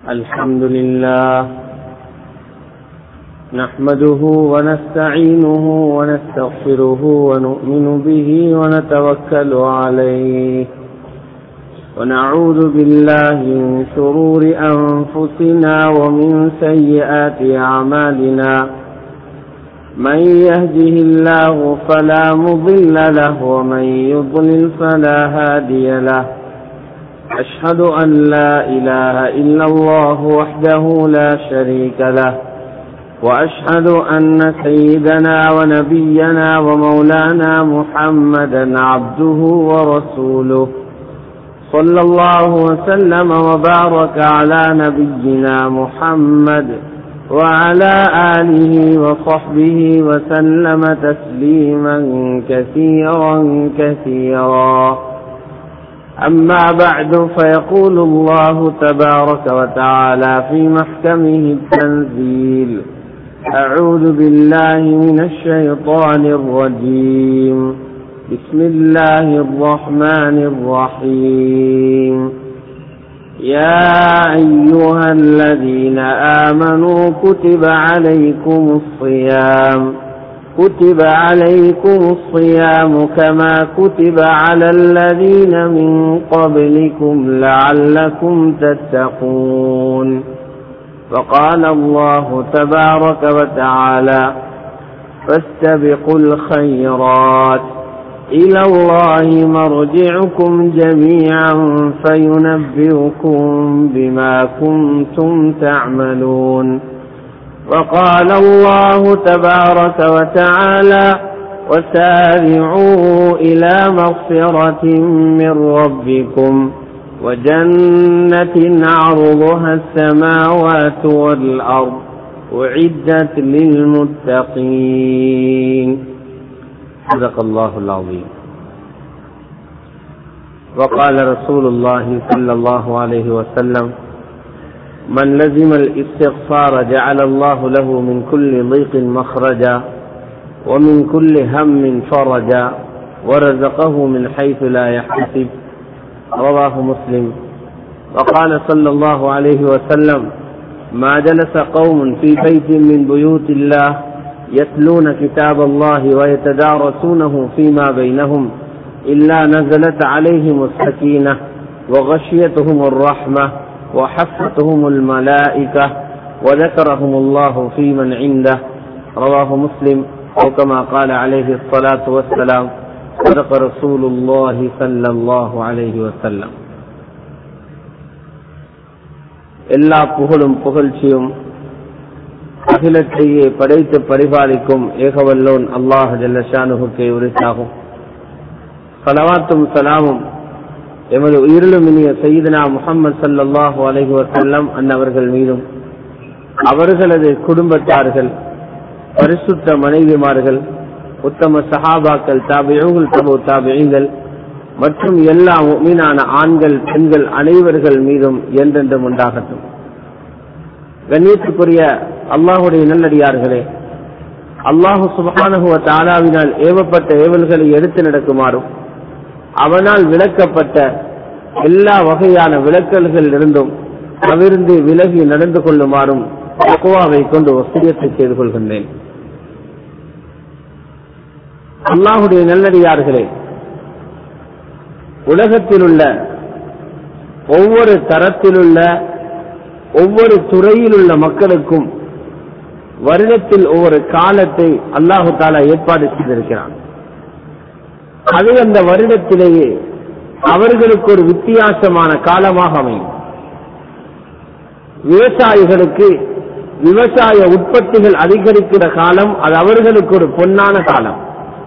الحمد لله نحمده ونستعينه ونستغفره ونؤمن به ونتوكل عليه ونعوذ بالله من شرور أنفسنا ومن سيئات أعمالنا من يهده الله فلا مضل له ومن يضلل فلا هادي له أشهد أن لا إله إلا الله وحده لا شريك له وأشهد أن سيدنا ونبينا ومولانا محمدا عبده ورسوله صلى الله وسلم وبارك على نبينا محمد وعلى آله وصحبه وسلم تسليما كثيرا أما بعد فيقول الله تبارك وتعالى في محكمه التنزيل أعوذ بالله من الشيطان الرجيم بسم الله الرحمن الرحيم يا أيها الذين آمنوا كتب عليكم الصيام كما كتب على الذين من قبلكم لعلكم تتقون وقال الله تبارك وتعالى فاستبقوا الخيرات إلى الله مرجعكم جميعا فينبئكم بما كنتم تعملون وقال الله تبارك وتعالى وسارعوا إلى مغفرة من ربكم وجنة عرضها السماوات والأرض أعدت للمتقين صدق الله العظيم. وقال رسول الله صلى الله عليه وسلم من لزم الاستغفار جعل الله له من كل ضيق مخرجا ومن كل هم فرجا ورزقه من حيث لا يحتسب رواه مسلم. وقال صلى الله عليه وسلم ما جلس قوم في بيت من بيوت الله يتلون كتاب الله ويتدارسونه فيما بينهم إلا نزلت عليهم السكينة وغشيتهم الرحمة وحفتهم الملائكة وذكرهم الله في من عنده رواه مسلم أو كما قال عليه الصلاة والسلام صدق رسول الله صلى الله عليه وسلم. எல்லா புகழும் புகழ்ச்சியும் அகிலத்தையே படைத்து பரிபாலிக்கும் ஏகவல்லோன் அல்லாஹ் ஜல்ல ஷானுஹுக்கே உரித்தாகும். ஸலவாத்தும் ஸலாமும் எமது உயிரிலும் இனிய சய்யிதுனா முஹம்மது ஸல்லல்லாஹு அலைஹி வஸல்லம் அன்னவர்கள் மீதும் அவர்களது குடும்பத்தார்கள் பரிசுத்த மனைவிமார்கள் உத்தம சஹாபாக்கள் தாபிஊன்கள் தபு தாபிஈன்கள் மற்றும் எல்லா முஃமினான ஆண்கள் பெண்கள் அனைவர்கள் மீதும் என்றென்றும் உண்டாகட்டும். கண்ணியத்துக்குரிய அல்லாஹுடைய நல்லடியார்களே, அல்லாஹு சுப்ஹானஹு வ தஆலாவினால் ஏவப்பட்ட ஏவல்களை எடுத்து நடக்குமாறும் அவனால் விளக்கப்பட்ட எல்லா வகையான விளக்கல்கள் இருந்தும் தவிர்ந்து விலகி நடந்து கொள்ளுமாறும் தக்வாவை கொண்டு வசியத்தை செய்து கொள்கின்றேன். அல்லாஹுடைய நல்லடியார்களே, உலகத்திலுள்ள ஒவ்வொரு தரத்திலுள்ள ஒவ்வொரு துறையிலுள்ள மக்களுக்கும் வருடத்தில் ஒவ்வொரு காலத்தை அல்லாஹு தஆலா ஏற்பாடு செய்திருக்கிறான். அது அந்த வருடத்திலேயே அவர்களுக்கு ஒரு வித்தியாசமான காலமாக அமையும். விவசாயிகளுக்கு விவசாய உற்பத்திகள் அதிகரிக்கிற காலம் அது அவர்களுக்கு ஒரு பொன்னான காலம்.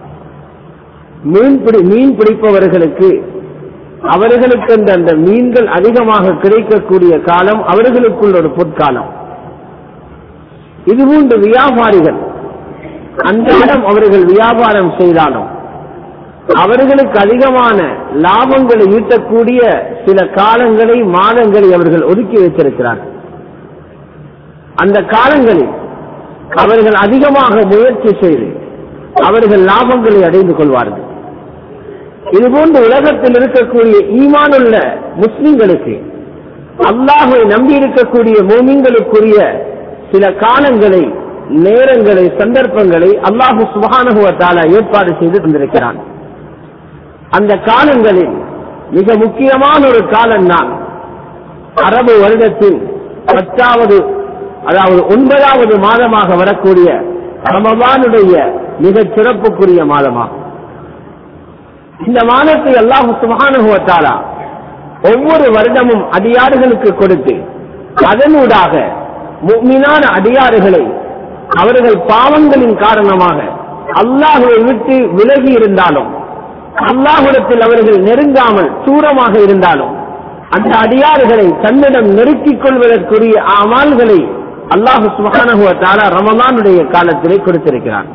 மீன் பிடிப்பவர்களுக்கு அவர்களுக்கு அந்த மீன்கள் அதிகமாக கிடைக்கக்கூடிய காலம் அவர்களுக்குள்ள ஒரு பொற்காலம். இதுபோன்று வியாபாரிகள் அந்த இடம் அவர்கள் வியாபாரம் செய்தாலும் அவர்களுக்கு அதிகமான லாபங்களை ஈட்டக்கூடிய சில காலங்களை மாதங்களை அவர்கள் ஒதுக்கி வைத்திருக்கிறார்கள். அந்த காலங்களில் அவர்கள் அதிகமாக முயற்சி செய்து அவர்கள் லாபங்களை அடைந்து கொள்வார்கள். இதுபோன்று உலகத்தில் இருக்கக்கூடிய ஈமானுள்ள முஸ்லிம்களுக்கு அல்லாஹ்வை நம்பி இருக்கக்கூடிய மூமின்களுக்குரிய சில காலங்களை, நேரங்களை, சந்தர்ப்பங்களை அல்லாஹ் சுப்ஹானஹு வ தஆலா ஏற்பாடு செய்து தந்திருக்கிறான். அந்த காலங்களில் மிக முக்கியமான ஒரு காலம்தான் அரபு வருடத்தின் 10வது, அதாவது 9வது மாதமாக வரக்கூடிய ரமலானுடைய மிக சிறப்புக்குரிய மாதமாகும். இந்த மாதத்தை அல்லாஹ் சுப்ஹானஹு வ தஆலா ஒவ்வொரு வருடமும் அடியார்களுக்கு கொடுத்து அதனூடாக முஃமினான அடியார்களை அவர்கள் பாவங்களின் காரணமாக அல்லாஹ்வை விட்டு விலகி இருந்தாலும், அல்லாஹ்விடத்தில் அவர்கள் நெருங்காமல் தூரமாக இருந்தாலும், அந்த அடியார்களை தன்னிடம் நெருக்கிக் கொள்வதற்குரிய அமல்களை அல்லாஹ் சுப்ஹானஹு வ தஆலா ரமலானுடைய காலத்திலே கொடுத்திருக்கிறான்.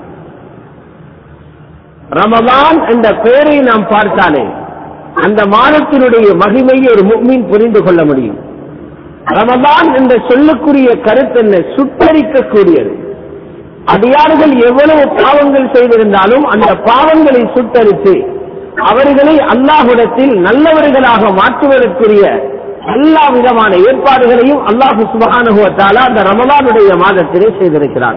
ரமலான் என்ற பெயரை நாம் பார்த்தாலே அந்த மாதத்தினுடைய மகிமையை ஒரு முஃமின் புரிந்து கொள்ள முடியும். ரமலான் என்ற சொல்லுக்குரிய கருத்து என்ன? சுட்டரிக்கக்கூடியது. அடியார்கள் எவ்வளவு பாவங்கள் செய்திருந்தாலும் அந்த பாவங்களை சுட்டரித்து அவர்களை அல்லாஹ்விடத்தில் நல்லவர்களாக மாற்றுவதற்குரிய எல்லா விதமான ஏற்பாடுகளையும் அல்லாஹ் சுப்ஹானஹு வ தஆலா அந்த ரமலானுடைய மாதத்திலே செய்திருக்கிறார்.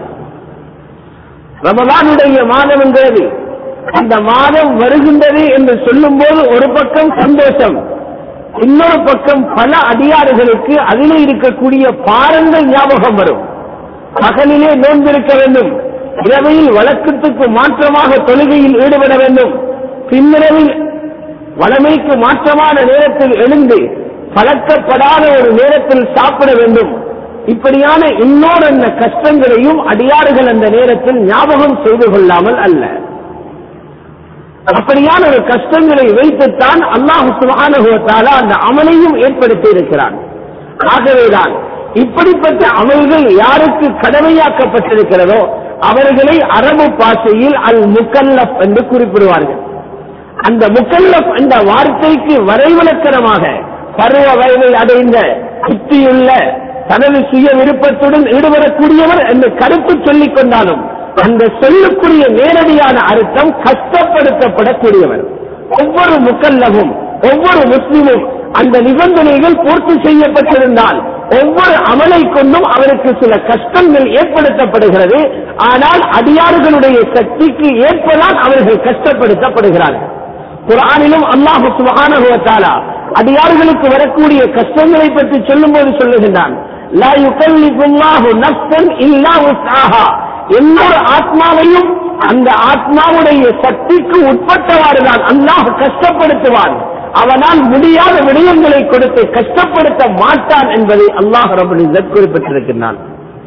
ரமலானுடைய மாதம் என்கிறது அந்த மாதம் வருகின்றது என்று சொல்லும் போது ஒரு பக்கம் சந்தோஷம், இன்னொரு பக்கம் பல அடியார்களுக்கு அதிலே இருக்கக்கூடிய பாரங்கள் ஞாபகம் வரும். பகலிலே நோன்பிருக்க வேண்டும், இரவையில் வழக்கத்துக்கு மாற்றமாக தொழுகையில் ஈடுபட வேண்டும், பின்னிரவில் வளமைக்கு மாற்றமான நேரத்தில் எழுந்து பழக்கப்படாத ஒரு நேரத்தில் சாப்பிட வேண்டும். இப்படியான இன்னொரு கஷ்டங்களையும் அடியார்கள் அந்த நேரத்தில் ஞாபகம் செய்து கொள்ளாமல் அல்ல. அப்படியான ஒரு கஷ்டங்களை வைத்துத்தான் அல்லாஹ் சுப்ஹானஹு வ தஆலா அந்த அமலையும் ஏற்படுத்தி இருக்கிறான். ஆகவேதான் இப்படிப்பட்ட அமல்கள் யாருக்கு கடமையாக்கப்பட்டிருக்கிறதோ அவர்களை அரபு பாஷையில் அல் முகல்லப் என்று குறிப்பிடுவார்கள். அந்த முகல்லப் என்ற வார்த்தைக்கு வரைவிலக்கணமாக பருவ வயதை அடைந்த, புத்தியுள்ள, தனது சுய விருப்பத்துடன் ஈடுபடக்கூடியவர் என்று கருத்து சொல்லிக் கொண்டாலும் அந்த சொல்லுக்குரிய நேரடியான அர்த்தம் கஷ்டப்படுத்தப்படக்கூடியவர். ஒவ்வொரு முகல்லவும், ஒவ்வொரு முஸ்லிமும் அந்த நிபந்தனைகள் பூர்த்தி செய்யப்பட்டிருந்தால் ஒவ்வொரு அமலை கொண்டும் அவருக்கு சில கஷ்டங்கள் ஏற்படுத்தப்படுகிறது. ஆனால் அடியார்களுடைய சக்திக்கு ஏற்பதான் அவர்கள் கஷ்டப்படுத்தப்படுகிறார்கள். குர்ஆனிலும் அல்லாஹ் சுப்ஹானஹு வ தஆலா அடியார்களுக்கு வரக்கூடிய கஷ்டங்களை பற்றி சொல்லும்போது சொல்லுகின்றான், லா யுகல்லிஃபுல்லாஹு நஃப்ஸன் இல்லா வஸ்ஆஹா. இன்னொரு ஆத்மாவையும் அந்த ஆத்மாவுடைய சக்திக்கு உட்பட்டவாறுதான் அல்லாஹ் கஷ்டப்படுத்துவான். அவனால் முடியாத விடயங்களை கொடுத்து கஷ்டப்படுத்த மாட்டான் என்பதை அல்லாஹ் ரப்பல் இஸ்ஸத் குறிப்பிட்டிருக்கிறான்.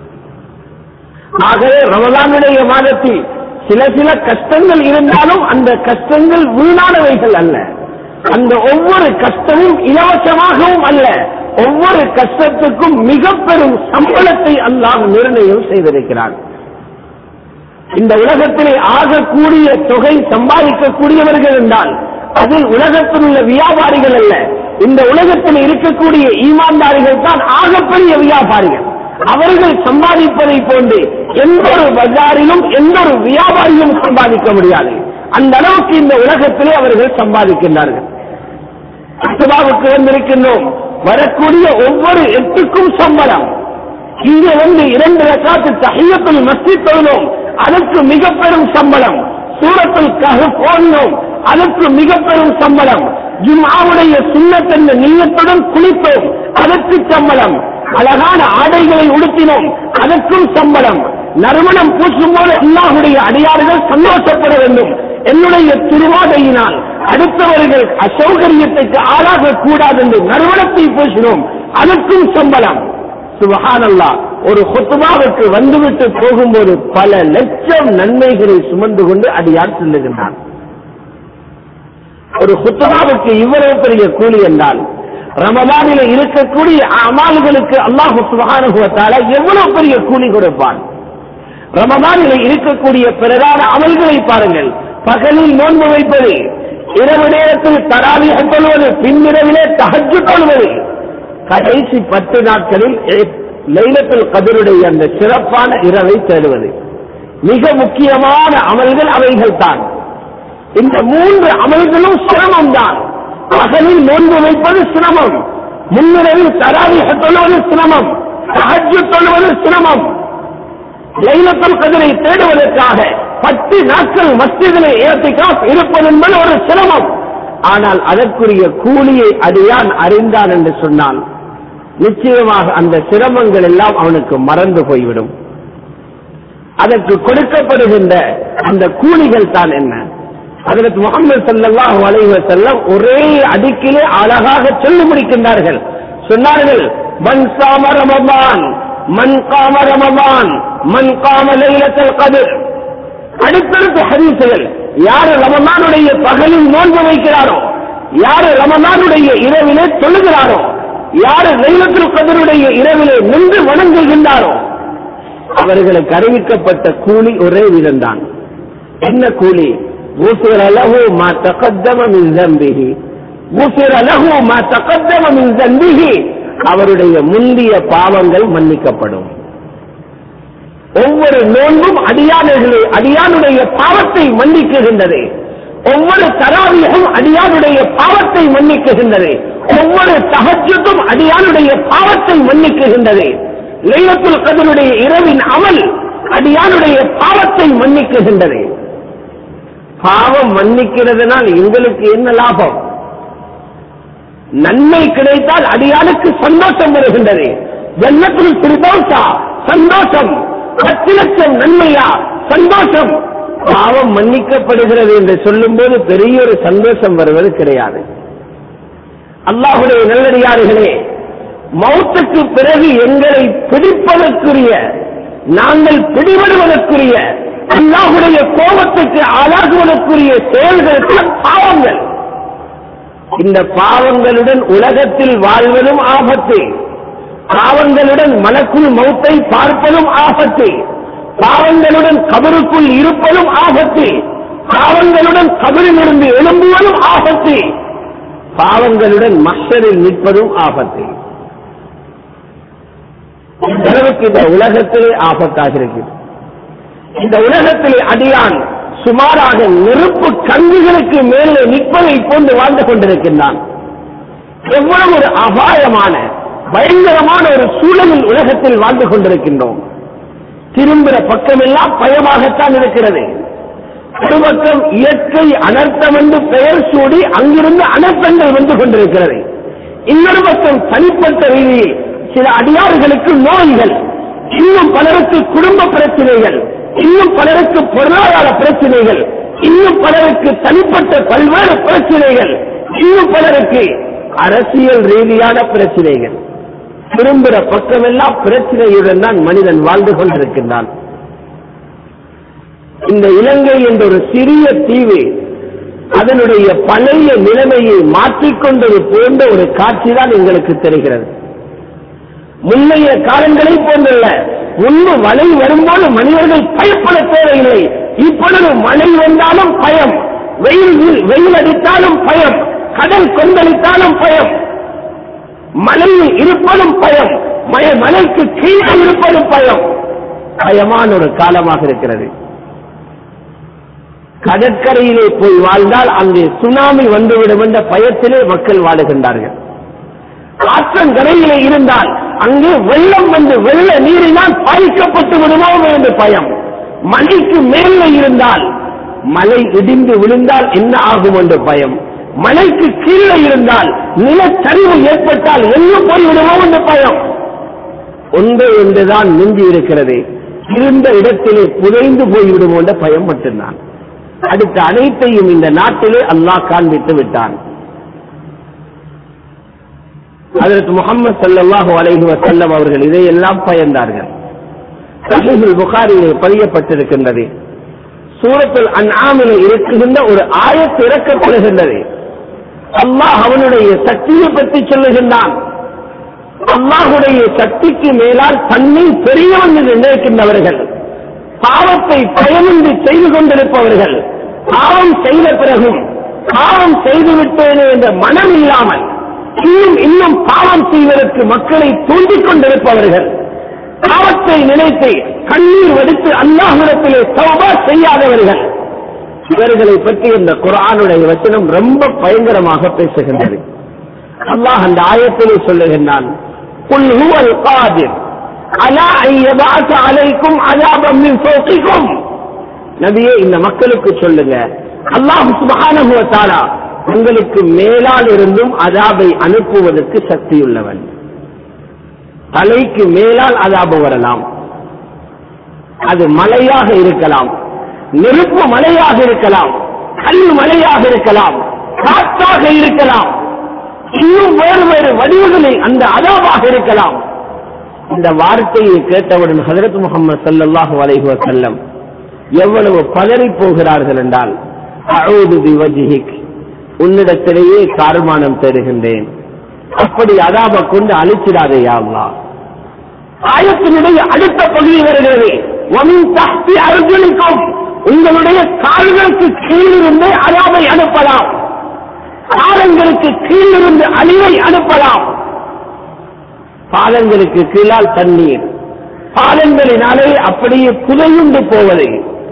ஆகவே ரமலானுடைய மாதத்தில் சில கஷ்டங்கள் இருந்தாலும் அந்த கஷ்டங்கள் வீணானவைகள் அல்ல. அந்த ஒவ்வொரு கஷ்டமும் இலவசமாகவும் அல்ல, ஒவ்வொரு கஷ்டத்துக்கும் மிக பெரும் சம்பளத்தை அல்லாஹ் நிர்ணயம் செய்திருக்கிறான். இந்த உலகத்திலே ஆகக்கூடிய தொகை சம்பாதிக்கக்கூடியவர்கள் என்றால் அதில் உலகத்தில் உள்ள வியாபாரிகள் அல்ல, இந்த உலகத்தில் இருக்கக்கூடிய ஈமான்தாரிகள் தான் ஆகப்பெரிய வியாபாரிகள். அவர்கள் சம்பாதிப்பதை போன்று எந்த ஒரு பஜாரிலும் எந்த ஒரு வியாபாரியும் சம்பாதிக்க முடியாது. அந்த அளவுக்கு இந்த உலகத்திலே அவர்கள் சம்பாதிக்கின்றார்கள். அசுபாவுக்கு வந்திருக்கின்றோம், வரக்கூடிய ஒவ்வொரு 8க்கும் சம்பளம். இங்கே 2 ரக்காத்து தஹிய்யத்துல் மஸ்ஜித் தொழுதோம், அதற்கு மிக பெரும் சம்பளம். சூரத்துல் கஹ்ஃப் ஓதினோம், அதற்கு மிக பெரும் சம்பளம். ஜும்ஆவுடைய சுன்னத் என்ற நிய்யத்துடன் குளித்தோம், அதற்கு சம்பளம். அழகான ஆடைகளை உடுத்தினோம், அதற்கும் சம்பளம். நறுமணம் பூசும் போது அல்லாஹ்வுடைய அடியார்கள் சந்தோஷப்பட வேண்டும். என்னுடைய திருவாடையினால் அடுத்தவர்கள் அசௌகரியத்துக்கு ஆளாக கூடாது என்று நறுமணத்தை பூசினோம், அதற்கும் சம்பளம். சுப்ஹானல்லாஹ், ஒரு குத்பாவுக்கு வந்துவிட்டு போகும்போது பல லட்சம் நன்மைகளை சுமந்து கொண்டு அடியார் செல்லுகின்றார். ஒரு குத்பாவுக்கு இவ்வளவு பெரிய கூலி என்றால் ரமலானிலே இருக்கக்கூடிய அமால்களுக்கு அல்லாஹ் சுப்ஹானஹு வ தஆலா எவ்வளவு பெரிய கூலி கொடுப்பான். ரமலானிலே இருக்கக்கூடிய பிரதான அமல்களை பாருங்கள். பகலில் நோன்பு வைப்பது, இரவு நேரத்தில் தராவீஹ் தொழுவது, பின்னிரவிலே தஹஜ்ஜுத் தொழுவது, கடைசி 10 நாட்களில் லைலத்துல் கத்ருடைய அந்த சிறப்பான இரவை தேடுவது, மிக முக்கியமான அமல்கள் அவைகள் தான். இந்த 3 அமல்களும் சிரமம் தான். பகலில் நோன்பு வைப்பது சிரமம், முன்னிரவில் தராவீஹ் தொழுவது சிரமம், தஹஜ்ஜுத் தொழுவது சிரமம். லைலத்துல் கத்ரை தேடுவதற்காக 10 நாட்கள் மஸ்ஜிதிலே இஅ்திகாஃப் இருப்பது என்பது ஒரு சிரமம். ஆனால் அதற்குரிய கூலியை அடியான் அறிந்தான் என்று சொன்னால் நிச்சயமாக அந்த சிரமங்கள் எல்லாம் அவனுக்கு மறந்து போய்விடும். அதற்கு கொடுக்கப்படுகின்ற அந்த கூலிகள் தான் என்ன? ஹஜ்ரத் முஹம்மது ஸல்லல்லாஹு அலைஹி வஸல்லம் ஒரே அடிக்கிலே அழகாக சொல்லி முடிக்கின்றார்கள். சொன்னார்கள், மன் ஸாம ரமலான் மன் காம ரமலான் மன் காம லைலத்துல் கத்ர். அடுத்தடுத்த ஹதீஸ்கள், யார் ரமலானுடைய பகலில் நோன்பு வைக்கிறாரோ, யார் ரமலானுடைய இரவிலே தொழுகிறாரோ, யார் லைலத்துல் கத்ருடைய இரவிலே நின்று வணங்குகின்றாரோ அவர்களுக்கு அறிவிக்கப்பட்ட கூலி ஒரே விதம்தான். என்ன கூலி? غفر له ما تقدم من ذنبه غفر له ما تقدم من ذنبه. அவருடைய முந்திய பாவங்கள் மன்னிக்கப்படும். ஒவ்வொரு நோன்பும் அடியானுடைய பாவத்தை மன்னிக்குகின்றது. ஒவ்வொரு தராவீஹும் அடியானுடைய பாவத்தை மன்னிக்குகின்றது. ஒவ்வொரு தஹஜ்ஜுதும் அடியானுடைய பாவத்தை மன்னிக்குகின்றது. லைலத்துல் கத்ருடைய இரவின் அமல் அடியானுடைய பாவத்தை மன்னிக்குகின்றது. பாவம் மன்னிக்கிறதுனால் எங்களுக்கு என்ன லாபம்? நன்மை கிடைத்தால் அடியானுக்கு சந்தோஷம் வருகின்றது. ஜன்னத்துல் ஃபிர்தௌஸா சந்தோஷம், 10 லட்சம் நன்மையா சந்தோஷம். பாவம் மன்னிக்கப்படுகிறது என்று சொல்லும் போது பெரிய ஒரு சந்தோஷம் வருவது கிடையாது. அல்லாஹ்வுடைய நல்லடியார்களே, மௌத்துக்கு பிறகு எங்களை பிடிப்பதற்குரிய, நாங்கள் பிடிபடுவதற்குரிய, அல்லாஹ்வுடைய கோபத்துக்கு ஆளாகுவதற்குரிய செயல்கள் பாவங்கள். இந்த பாவங்களுடன் உலகத்தில் வாழ்வதும் ஆபத்து, பாவங்களுடன் மலக்குள் மௌத்தை பார்ப்பதும் ஆபத்து, பாவங்களுடன் கபருக்குள் இருப்பதும் ஆபத்து, பாவங்களுடன் கபரிலிருந்து எழும்புவதும் ஆபத்து, பாவங்களுடன் மஹ்ஷரில் நிற்பதும் ஆபத்து. அளவுக்கு இந்த உலகத்திலே ஆபத்தாக இருக்கிறது. இந்த உலகத்திலே அடியான் சுமாராக நெருப்பு கங்குகளுக்கு மேலே நிற்பதை போன்று வாழ்ந்து கொண்டிருக்கின்றான். எவ்வளவு ஒரு அபாயமான பயங்கரமான ஒரு சூழலில் உலகத்தில் வாழ்ந்து கொண்டிருக்கின்றோம். திரும்புகிற பக்கமெல்லாம் பயமாகத்தான் இருக்கிறது. ஒரு பக்கம் இயற்கை அனர்த்தம் என்று பெயர் சூடி அங்கிருந்து அனர்த்தங்கள் வந்து கொண்டிருக்கிறது. இன்னொரு பக்கம் தனிப்பட்ட ரீதியில் சில அடியார்களுக்கு நோய்கள், இன்னும் பலருக்கு குடும்ப பிரச்சனைகள், இன்னும் பலருக்கு பொருளாதார பிரச்சனைகள், இன்னும் பலருக்கு தனிப்பட்ட பல்வேறு பிரச்சனைகள், இன்னும் பலருக்கு அரசியல் ரீதியான பிரச்சனைகள். திரும்புகிற பக்கமெல்லாம் பிரச்சனையுடன் தான் மனிதன் வாழ்ந்து கொண்டிருக்கின்றான். இந்த இலங்கை என்ற ஒரு சிறிய தீவு அதனுடைய பழைய நிலைமையை மாற்றிக்கொண்டது போன்ற ஒரு காட்சிதான் எங்களுக்கு தெரிகிறது. முன்னைய காலங்களை போன்றல்ல. முன்பு மழை வரும்போது மனிதர்கள் பயப்பட தேவையில்லை. இப்பொழுது மழை வந்தாலும் பயம், வெயில் அடித்தாலும் பயம், கடல் கொந்தளித்தாலும் பயம், மலையில் இருப்பதும் பயம், மலைக்கு கீழே இருப்பதும் பயம். பயமான ஒரு காலமாக இருக்கிறது. கடற்கரையிலே போய் வாழ்ந்தால் அங்கே சுனாமி வந்துவிடும் என்ற பயத்திலே மக்கள் வாழுகின்றார்கள். ஆற்றங்கரையிலே இருந்தால் அங்கே வெள்ளம் வந்து வெள்ள நீரினால் பாதிக்கப்பட்டு விடுமோ என்று பயம். மலைக்கு மேலே இருந்தால் மலை இடிந்து விழுந்தால் என்ன ஆகும் என்று பயம். மலைக்கு கீழே இருந்தால் நிலச்சரிவு ஏற்பட்டால் என்ன போய்விடுமோ என்று பயம். ஒன்று என்றுதான் மிஞ்சி இருக்கிறது. இருந்த இடத்திலே புதைந்து போய்விடுமோ என்ற பயம் மட்டும்தான். அடுத்த அனைத்தையும் இந்த நாட்டிலே அல்லாஹ் காண்பித்து விட்டான். ஹஜ்ரத் முஹம்மது ஸல்லல்லாஹு அலைஹி வஸல்லம் அவர்கள் இதையெல்லாம் பயந்தார்கள். ஸஹீஹுல் புகாரியிலே பதியப்பட்டிருக்கின்றது. சூரத்துல் அன்ஆமிலே இருக்குகின்ற ஒரு ஆயத் இறக்கப்படுகின்றது. அல்லாஹ் அவனுடைய சக்தியை பற்றி சொல்லுகின்றான். அல்லாஹுடைய சக்திக்கு மேலால் தன்னை பெரியவன் என்று நினைக்கின்றவர்கள், பாவத்தை பயமின்றி செய்து கொண்டிருப்பவர்கள், பாவம் செய்த பிறகும் பாவம் செய்துவிட்டேனே என்ற மனம் இல்லாமல் இன்னும் பாவம் செய்வதற்கு மக்களை தூண்டிக் கொண்டிருப்பவர்கள், பாவத்தை நினைத்து கண்ணீர் வடித்து அல்லாஹ்விடத்திலே தௌபா செய்யாதவர்கள், இவர்களை பற்றி இந்த குர்ஆனுடைய வசனம் ரொம்ப பயங்கரமாக பேசுகின்றது. அல்லாஹ் அந்த ஆயத்திலே சொல்லுகின்றான், குல் ஹுவல் காதிர் அலா அன் யபஅஸ அலைக்கும் அஸாபன் மின் ஃபௌகிக்கும். நபியே, இந்த மக்களுக்கு சொல்லுங்க, அல்லாஹ் சுப்ஹானஹு வ தஆலா உங்களுக்கு மேலால் இருந்தும் அஸாபை அனுப்புவதற்கு சக்தியுள்ளவன். தலைக்கு மேலால் அஸாபு வரலாம். அது மலையாக இருக்கலாம், நெருப்பு மலையாக இருக்கலாம், கல் மலையாக இருக்கலாம், காற்றாக இருக்கலாம், இன்னும் வேறு வேறு வடிவுகளில் அந்த அஸாபாக இருக்கலாம். இந்த வார்த்தையை கேட்டவுடன் ஹஜ்ரத் முஹம்மது ஸல்லல்லாஹு அலைஹி வஸல்லம் எவ்வளவு பதறி போகிறார்கள் என்றால், அஊது பிவஜ்ஹிக், உன்னிடத்திலேயே கார்மானம் பெறுகின்றேன், அப்படி அஸாபை கொண்டு அழிச்சிடாதே யா அல்லாஹ். ஆயத்தினுடைய அடுத்த பகுதி வருகிறது, வமின் தஹ்தி அர்ஜுலிக்கும், உங்களுடைய கால்களுக்கு கீழிருந்து அஸாபை அனுப்பலாம், பாதங்களுக்கு கீழிருந்து அழிவை அனுப்பலாம். பாதங்களுக்கு கீழால் தண்ணீர், பாதங்களினாலே அப்படியே புதையுண்டு போவதை.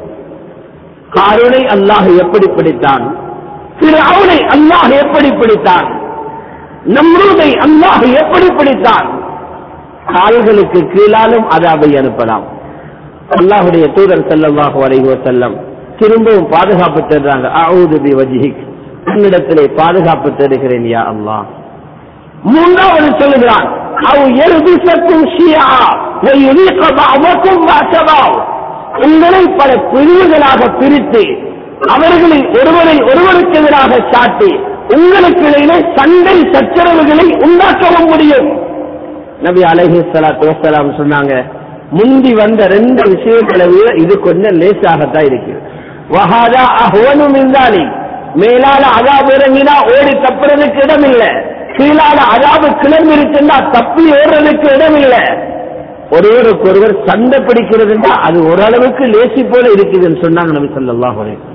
காரூனை அல்லாஹ் எப்படி பிடித்தான், ஃபிரௌனை அல்லாஹ் எப்படி பிடித்தான், நம்ரூதை அல்லாஹ் எப்படி பிடித்தான். கால்களுக்கு கீழாலும் அஸாபை அனுப்பலாம். அல்லாஹ்வுடைய தூதர் ஸல்லல்லாஹு அலைஹி வஸல்லம் திரும்பவும் பாதுகாப்பு தேடுறாங்க. அஊது பிவஜ்ஹிக், உன்னிடத்திலே பாதுகாப்பு தேடுகிறேன் யா அல்லாஹ். மூன்றாவது சொல்லுகிறான், அவ் யர்பிசக்கும் ஷியா வ யுலீக பஅதக்கும் பஅஸபாவ், உங்களை பல பிரிவுகளாக பிரித்து அவர்களில் ஒருவரை ஒருவருக்கு எதிராக சாட்டி உங்களுக்கு இடையிலே சண்டை சச்சரவுகளை உண்டாக்கவும் முடியும். நபி அலைஹிஸ்ஸலாத்து வஸ்ஸலாம் சொன்னாங்க, முந்தி வந்த 2 விஷயங்களை விட இது கொஞ்சம் லேசாகத்தான் இருக்கிறது. வஹாதா அஹ்வனு மின் தாலிக், மேலால அஸாப் இறங்கினா ஓடி தப்புறதுக்கு இடம் இல்லை, கீழால அஸாப் கிளம்பி இருக்குன்னா தப்பி ஓடுறதுக்கு இடம் இல்லை. ஒருவருக்கு ஒருவர் சண்டை பிடிக்கிறதுன்னா அது ஓரளவுக்கு லேசி போல இருக்குதுன்னு சொன்னாங்க நபி ஸல்லல்லாஹு அலைஹி வஸல்லம்.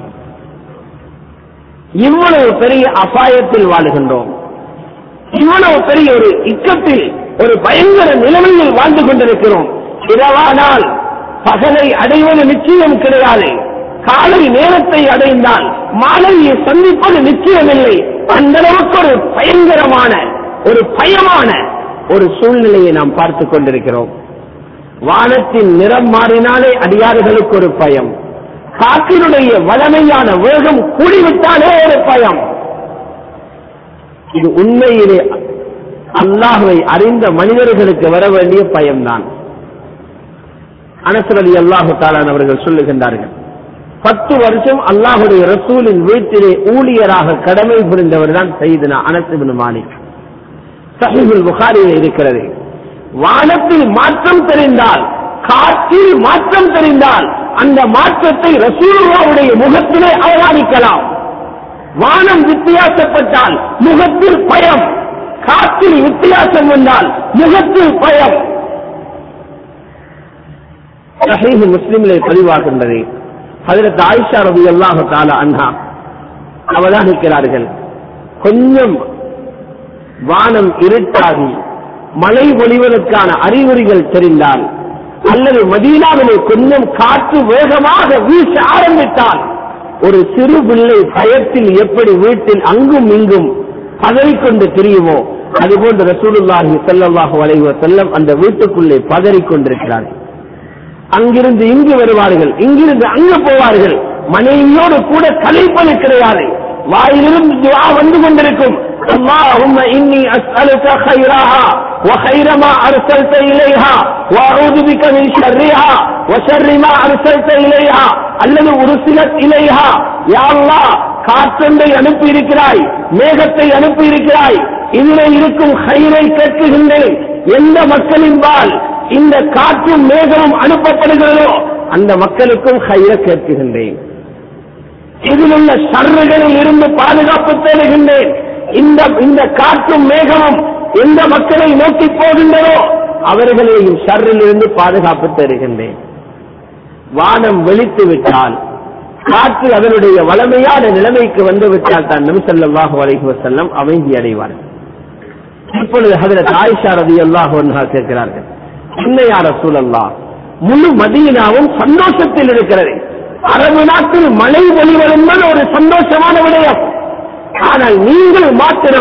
இவ்வளவு பெரிய அபாயத்தில் வாழுகின்றோம், இவ்வளவு பெரிய ஒரு இக்கத்தில், ஒரு பயங்கர நிலைமையில் வாழ்ந்து கொண்டிருக்கிறோம். இரவானால் பகலை அடைவது நிச்சயம் கிடையாது, காலை நேரத்தை அடைந்தால் மாலையை சந்திப்பது நிச்சயமில்லை. அந்த அளவுக்கு ஒரு பயங்கரமான, ஒரு பயமான ஒரு சூழ்நிலையை நாம் பார்த்துக் கொண்டிருக்கிறோம். வானத்தின் நிறம் மாறினாலே அடியார்களுக்கு ஒரு பயம், காற்றினுடைய வளமையான வேகம் கூடிவிட்டாலே ஒரு பயம். இது உண்மையிலே அல்லாஹ்வை அறிந்த மனிதர்களுக்கு வர வேண்டிய பயம்தான். அனஸ் ரலியல்லாஹு தஆலா அவர்கள் சொல்லுகின்றார்கள், 10 வருஷம் அல்லாஹ்வுடைய ரசூலின் வீட்டிலே ஊழியராக கடமை புரிந்தவர் தான் சையதுனா அனஸ் இப்னு மாலிக். ஸஹீஹுல் புகாரியில் இருக்கிறது. வானத்தில் மாற்றம் தெரிந்தால், காற்றில் மாற்றம் தெரிந்தால் அந்த மாற்றத்தை ரசூலுல்லாஹ்வுடைய முகத்திலே அவதானிக்கலாம். வானம் வித்தியாசப்பட்டால் முகத்தில் பயம், காற்றில் வித்தியாசம் வந்தால் முகத்தில் பயம். ஸஹீஹ் முஸ்லிமிலே பதிவாகின்றது. ஹஜ்ரத் ஆயிஷா ரலியல்லாஹு தஆலா அன்ஹா அவதானிக்கிறார்கள், கொஞ்சம் வானம் இருட்டாகி மழை பொழிவதற்கான அறிகுறிகள் தெரிந்தால், அல்லது மதீனாவிலே கொஞ்சம் காற்று வேகமாக வீச ஆரம்பித்தால், ஒரு சிறு பிள்ளை பயத்தில் எப்படி வீட்டில் அங்கும் இங்கும் பதறிக்கொண்டு திரியுமோ அதுபோன்று ரசூலுல்லாஹி ஸல்லல்லாஹு அலைஹி வஸல்லம் அந்த வீட்டுக்குள்ளே பதறிக்கொண்டிருக்கிறார்கள். அங்கிருந்து இங்கு வருவார்கள், இங்கிருந்து அங்கு போவார்கள். மனைவியோடு கூட கலைப்பது கிடையாது, வாயிலிருந்து துஆ வந்து கொண்டிருக்கும். اللهم إني أسألك خيرها وخير ما أرسلت إليها وأعوذ بك من شرها وشر ما أرسلت إليها الذي أرسلت إليها. يا الله, காற்றை அனுப்பி இருக்கிறாய், மேகத்தை அனுப்பி இருக்கிறாய், இதிலே இருக்கும் ஹைரை கேட்கின்றேன். எந்த மக்களின்பால் இந்த காற்றும் மேகமும் அனுப்பப்படுகிறதோ அந்த மக்களுக்கும் ஹைரை கேட்கின்றேன். இதில் உள்ள ஷர்றுகளில் இருந்து பாதுகாப்பு தேடுகின்றேன். இந்த காற்றும் மேகமும் எந்த மக்களை நோக்கி போகின்றனோ அவர்களையும் ஷர்ரில் இருந்து பாதுகாப்பு தருகின்றேன். வானம் வெளித்து விட்டால், காற்று அதனுடைய வளமையான நிலைமைக்கு வந்து விட்டால் தான் நபி ஸல்லல்லாஹு அலைஹி வஸல்லம் அமைதி அடைவார்கள். இப்பொழுது ஹஜ்ரத் ஆயிஷா ரலியல்லாஹு அன்ஹா கேட்கிறார்கள், என்ன யா ரசூலல்லாஹ், முழு மதீனாவும் சந்தோஷத்தில் இருக்கிறது. அரபு நாட்டில் மழை பொழிவது என்பது ஒரு சந்தோஷமான விடயம். ஆனால் நீங்கள் மாத்திரம்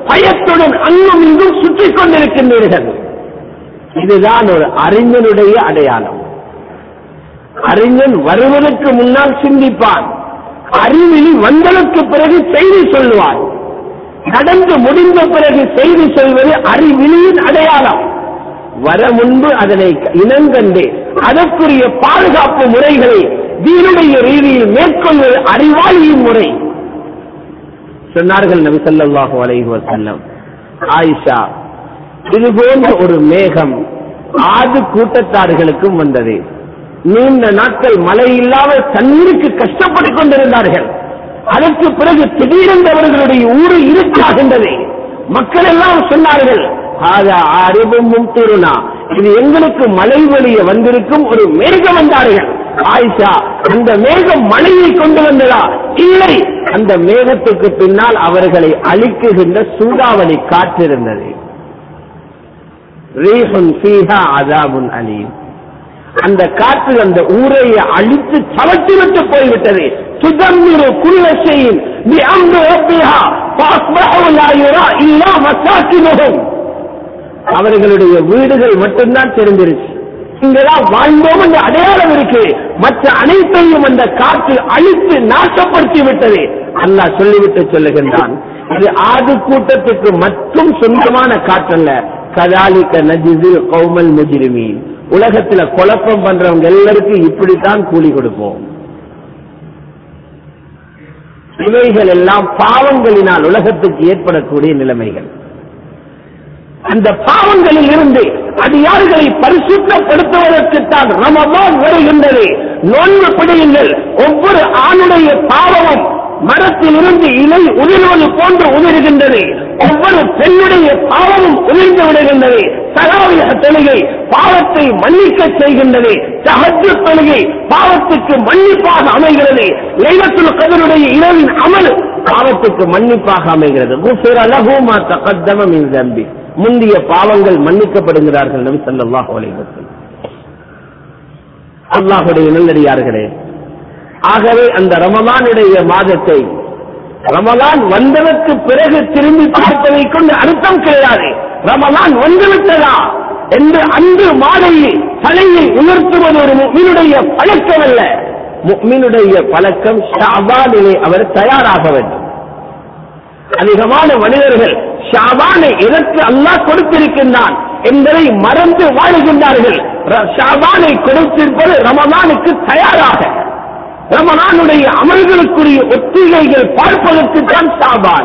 பயத்துடன் அங்கும் இங்கும் சுற்றிக் கொண்டிருக்கின்றீர்கள். இதுதான் ஒரு அறிஞனுடைய அடையாளம். அறிஞன் வருவதற்கு முன்னால் சிந்திப்பான், அறிவிலி வந்ததற்கு பிறகு செய்தி சொல்வான். நடந்து முடிந்த பிறகு செய்தி சொல்வது அறிவிலியின் அடையாளம். வர முன்பு அதனை இனங்கண்டு அதற்குரிய பாதுகாப்பு முறைகளை தீனுடைய ரீதியில் மேற்கொள்வது அறிவாளியின் முறை. சொன்னார்கள் நபி ஸல்லல்லாஹு அலைஹி வஸல்லம், ஆயிஷா, இது போன்ற ஒரு மேகம் ஆது கூட்டத்தார்களுக்கும் வந்தது. நீண்ட நாட்கள் மழை இல்லாமல் தண்ணீருக்கு கஷ்டப்பட்டுக் கொண்டிருந்தார்கள். அதற்கு பிறகு திடீரென்று அவர்களுடைய ஊரு இருக்காகின்றது. மக்கள் எல்லாம் சொன்னார்கள், இது எங்களுக்கு மழை வழிய வந்திருக்கும் ஒரு மேகம் வந்தார்கள். ஆயிஷா, அந்த மேகம் மழையை கொண்டு வந்ததா? இல்லை, அந்த மேகத்துக்கு பின்னால் அவர்களை அழிக்குகின்ற சூறாவளி காற்றிருந்தது. ரீஹுன் ஃபீஹா அஸாபுன் அலீம். அந்த காற்று அந்த ஊரை அழித்து சவட்டிவிட்டு போய்விட்டது. துதம்மிரு குல்ல ஷைஇன் பிஅம்ரி ரப்பிஹா ஃபஅஸ்பஹு லா யுரா இல்லா மசாகினுஹும். அவர்களுடைய வீடுகள் மட்டும்தான் தெரிஞ்சிருச்சு. இங்கெல்லாம் வாழ்ந்தோம் என்ற அடையாளம் இருக்கு. மற்ற அனைத்தையும் அந்த காற்று அழித்து நாசப்படுத்தி விட்டது. அல்லாஹ் சொல்லிவிட்டு சொல்லுகின்றான், இது ஆது கூட்டத்துக்கு மட்டும் சொந்தமான காற்றல்ல. கதாலிக நஜ்ஸில் கௌமல் முஜ்ரிமீன். உலகத்துல குழப்பம் பண்றவங்க எல்லாருக்கும் இப்படித்தான் கூலி கொடுப்போம். இவைகள் எல்லாம் பாவங்களினால் உலகத்துக்கு ஏற்படக்கூடிய நிலைமைகள். அந்த பாவங்களில் இருந்து அடியார்களை பரிசுத்தப்படுத்துவதற்குத்தான் ரமலான் வருகின்றது. நோன்பு பிடியுங்கள். ஒவ்வொரு ஆணுடைய பாவமும் மரத்தில் இருந்து இலை உதிர்வது போன்று உதிர்கின்றது. ஒவ்வொரு பெண்ணுடைய பாவமும் உதிர்ந்து விடுகின்றது. தராவிஹ் தொழுகை பாவத்தை மன்னிக்க செய்கின்றது. தஹஜ்ஜுத் தொழுகை பாவத்துக்கு மன்னிப்பாக அமைகிறது. லைலத்துல் கத்ருடைய இரவின் அமல் பாவத்துக்கு மன்னிப்பாக அமைகிறது. குஃபிர லஹு மா தகத்தம மின் ஸம்பி. முந்திய பாவங்கள் மன்னிக்கப்படுகிறார்கள். நபி ஸல்லல்லாஹு அலைஹி வஸல்லம். அல்லாஹ்வுடைய நல்லடியார்களே, ஆகவே அந்த ரமலானுடைய மாதத்தை ரமலான் வந்ததற்கு பிறகு திரும்பி பார்ப்பதை கொண்டு அர்த்தம் கிடையாது. ரமலான் வந்துவிட்டதா என்று அன்று மாலையில் தலையை உயர்த்துவது ஒரு முஃமினுடைய பழக்கம் அல்ல. முஃமினுடைய பழக்கம் ஷஅபானிலே அவர் தயாராக வேண்டும். அதிகமான மனிதர்கள் ஷஅபானை எதற்கு அல்லாஹ் கொடுத்திருக்கின்றான் என்பதை மறந்து வாழுகின்றார்கள். ஷஅபானை கொடுத்திருப்பது ரமலானுக்கு தயாராக, ரமலானுடைய அமல்களுக்குரிய ஒத்திகைகள் பார்ப்பதற்குத்தான் ஷஅபான்.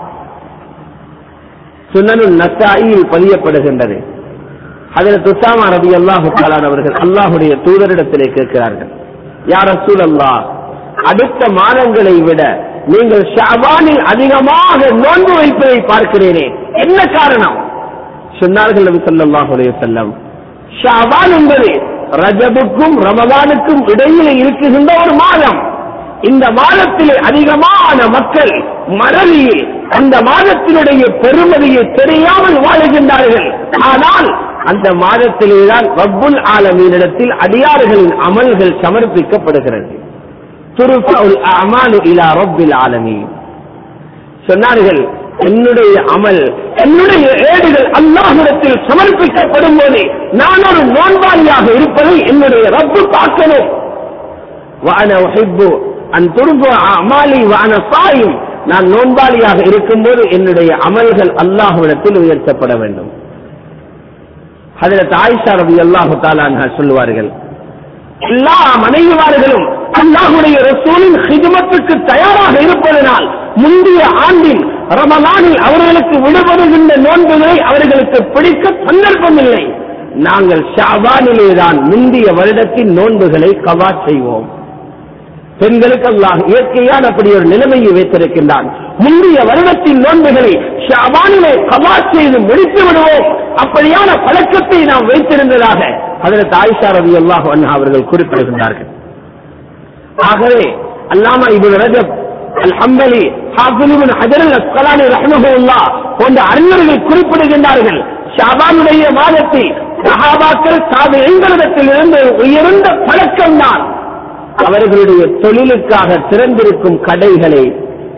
சுனனுன் நஸாயியில் பதியப்படுகின்றது. ஹஜ்ரத் உஸாமா ரலியல்லாஹு தஆலா அவர்கள் அல்லாஹ்வுடைய தூதரிடத்திலே கேட்கிறார்கள், யா ரசூலல்லாஹ், அடுத்த மாதங்களை விட நீங்கள் ஷஅபானில் அதிகமாக நோன்பு வைப்பதை பார்க்கிறேனே, என்ன காரணம்? சொன்னார்கள் நபி ஸல்லல்லாஹு அலைஹி வஸல்லம், ஷஅபான் என்பது ரஜபுக்கும் ரமலானுக்கும் இடையிலே இருக்குகின்ற ஒரு மாதம். இந்த மாதத்திலே அதிகமான மக்கள் மறதியில் அந்த மாதத்தினுடைய பெருமதியை தெரியாமல் வாழுகின்றார்கள். ஆனால் அந்த மாதத்திலேதான் ரப்புல் ஆலமீனிடத்தில் அடியார்களின் அமல்கள் சமர்ப்பிக்கப்படுகிறது. துர்ஃபஉல் அஅமாலு இலா ரப்பில் ஆலமீன். சொன்னார்கள், என்னுடைய அமல், என்னுடைய ஏடுகள் அல்லாஹ்விடத்தில் சமர்ப்பிக்கப்படும் போது நான் ஒரு நோன்பாளியாக இருப்பதை என்னுடைய ரப்பு பார்க்கணும். வஅனா உஹிப்பு அன் துர்ஃபஅ அஅமாலி வஅனா ஸாயிம். நான் நோன்பாளியாக இருக்கும்போது என்னுடைய அமல்கள் அல்லாஹ்விடத்தில் உயர்த்தப்பட வேண்டும். ஹஜ்ரத் ஆயிஷா ரலியல்லாஹு தஆலா அன்ஹா சொல்வார்கள், எல்லா மனைவிமார்களும் அல்லாஹ்வுடைய ரசூலின் ஹிதமத்துக்கு தயாராக இருப்பதனால் முந்தைய ஆண்டின் ரமலானில் அவர்களுக்கு விடுபடுகின்ற நோன்புகளை அவர்களுக்கு பிடிக்க சந்தர்ப்பம் இல்லை. நாங்கள் ஷஅபானிலேதான் முந்தைய வருடத்தின் நோன்புகளை கவா செய்வோம். பெண்களுக்கு அல்லாஹ் இயற்கையான அப்படி ஒரு நிலைமையை வைத்திருக்கின்றான். முந்தைய வருடத்தின் நோன்புகளை ஷஅபானிலே கவா செய்து முடித்து விடுவோம். அப்படியான பழக்கத்தை நாம் வைத்திருந்ததாக ஹஜ்ரத் ஆயிஷா ரலியல்லாஹு அன்ஹா அவர்கள் குறிப்பிடுகின்றார்கள். ஆகவே அல்லாமா இப்னு ரஜப் அல்-ஹம்பலி, ஹாஃபிஸ் இப்னு ஹஜர் அல்-அஸ்கலானி ரஹ்மஹுல்லாஹ் போன்ற அறிஞர்கள் குறிப்பிடுகின்றார்கள், ஷஅபானுடைய மாதத்தை சஹாபாக்கள் தாபிஈன்களிடத்தில் இருந்து உயர்ந்த பழக்கம்தான். அவர்களுடைய தொழிலுக்காக திறந்திருக்கும் கடைகளை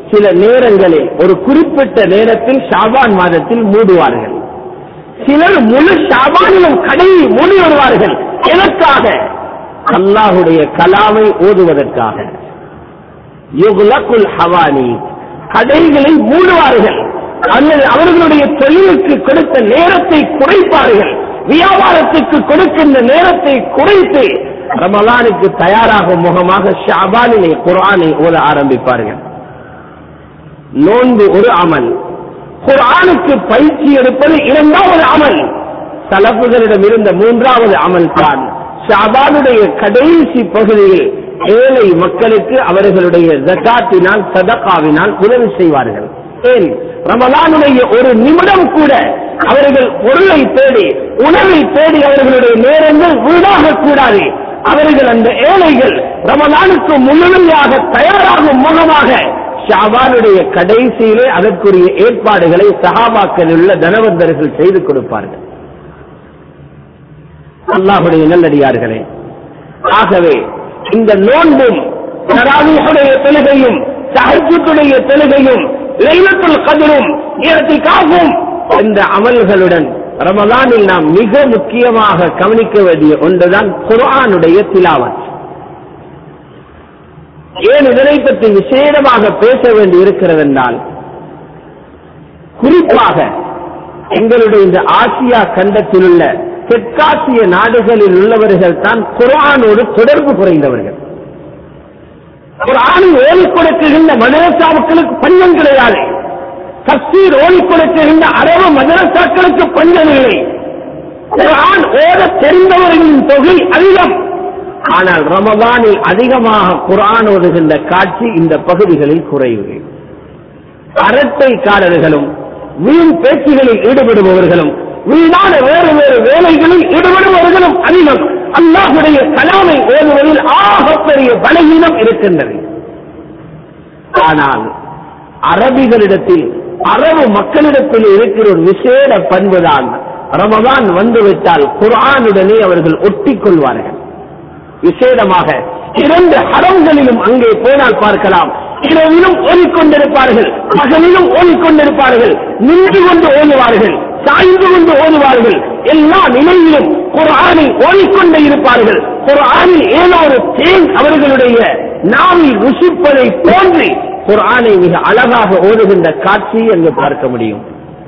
சில நேரங்களில் ஒரு குறிப்பிட்ட நேரத்தில் ஷாபான் மாதத்தில் மூடுவார்கள். சிலர் முழு ஷாபானிலும் கடையை மூடி வருவார்கள். எதற்காக? அல்லாஹுடைய கலாமை ஓதுவதற்காக. யுக்லகுல் ஹவானி, கடைகளை மூடுவார்கள் அல்லது அவர்களுடைய தொழிலுக்கு கொடுத்த நேரத்தை குறைப்பார்கள். வியாபாரத்துக்கு கொடுக்கின்ற நேரத்தை குறைத்து ரமலானுக்கு தயாராகும் முகமாக ஷாபானிலே குர்ஆனை ஓத ஆரம்பிப்பார்கள். நோன்பு ஒரு அமல், குர்ஆனுக்கு பயிற்சி எடுப்பது இரண்டாவது அமல். சலஃபுகளிடம் இருந்த மூன்றாவது அமல் தான் ஷாபானுடைய கடைசி பகுதியில் ஏழை மக்களுக்கு அவர்களுடைய ஜகாத்தினால் சதகாவினால் உதவி செய்வார்கள். ஏன்? ரமலானுடைய ஒரு நிமிடம் கூட அவர்கள் பொருளை தேடி உணவை தேடி அவர்களுடைய நேரங்கள் வீணாக கூடாது. அவர்கள் அந்த ஏழைகள் ரமலானுக்கு முழுமையாக தயாராகும் முகமாக ஷாபானுடைய கடைசியிலே அதற்குரிய ஏற்பாடுகளை சஹாபாக்கள் உள்ள தனவந்தர்கள் செய்து கொடுப்பார்கள். அல்லாஹுடைய நல்லடியார்களே, ஆகவே இந்த நோன்பும் தராவீஹுடைய தொழுகையும் தஹஜ்ஜுடைய தொழுகையும் லைலத்துல் கத்ரும் இஅ்திகாஃபும் இந்த அமல்களுடன் ரமலானில் நாம் மிக முக்கியமாக கவனிக்க வேண்டிய ஒன்றுதான் குர்ஆனுடைய திலாவத். ஏன் இதனை பற்றி விசேடமாக பேச வேண்டி இருக்கிறது என்றால், குறிப்பாக எங்களுடைய இந்த ஆசியா கண்டத்தில் உள்ள தெற்காசிய நாடுகளில் உள்ளவர்கள் தான் குர்ஆனோடு தொடர்பு குறைந்தவர்கள். குர்ஆனை ஓதிக் கொடுக்கின்ற மதரசாக்களுக்கு பஞ்சம் கிடையாது. தஃசீர் ஓதிக் கொடுக்கின்ற அரபு மதரசாக்களுக்கு பஞ்சம் இல்லை. குர்ஆன் ஓத தெரிந்தவர்களின் தொகை அதிகம். ஆனால் ரமலானில் அதிகமாக குர்ஆன் ஓதுகின்ற காட்சி இந்த பகுதிகளில் குறைவு. அரட்டைக்காரர்களும் வீண் பேச்சுகளில் ஈடுபடுபவர்களும் வீணான வேறு வேறு வேலைகளில் ஈடுபடுபவர்களும் அதிகம். அல்லாஹுடைய கலாமை ஓதுவதில் ஆகப்பெரிய பலவீனம் இருக்கின்றது. ஆனால் அரபிகளிடத்தில் அரபு மக்களிடத்தில் இருக்கிற ஒரு விசேட பண்புதான் ரமலான் வந்துவிட்டால் குர்ஆனுடனே அவர்கள் ஒட்டிக் கொள்வார்கள். விசேடமாக 2 ஹரம்களிலும் அங்கே போனால் பார்க்கலாம், இரவிலும் ஓதிக்கொண்டிருப்பார்கள், பகலிலும் ஓதிக்கொண்டிருப்பார்கள், நின்று கொண்டு ஓதுவார்கள், சாய்ந்து கொண்டு ஓதுவார்கள். எல்லா நிலையிலும் குர்ஆனை ஓதிக்கொண்டே இருப்பார்கள். குர்ஆனில் ஏதோ ஒரு தேன் அவர்களுடைய நாவில் ருசிப்பதை போன்று குர்ஆனை மிக அழகாக ஓதுகின்ற காட்சியை அங்கு பார்க்க முடியும்.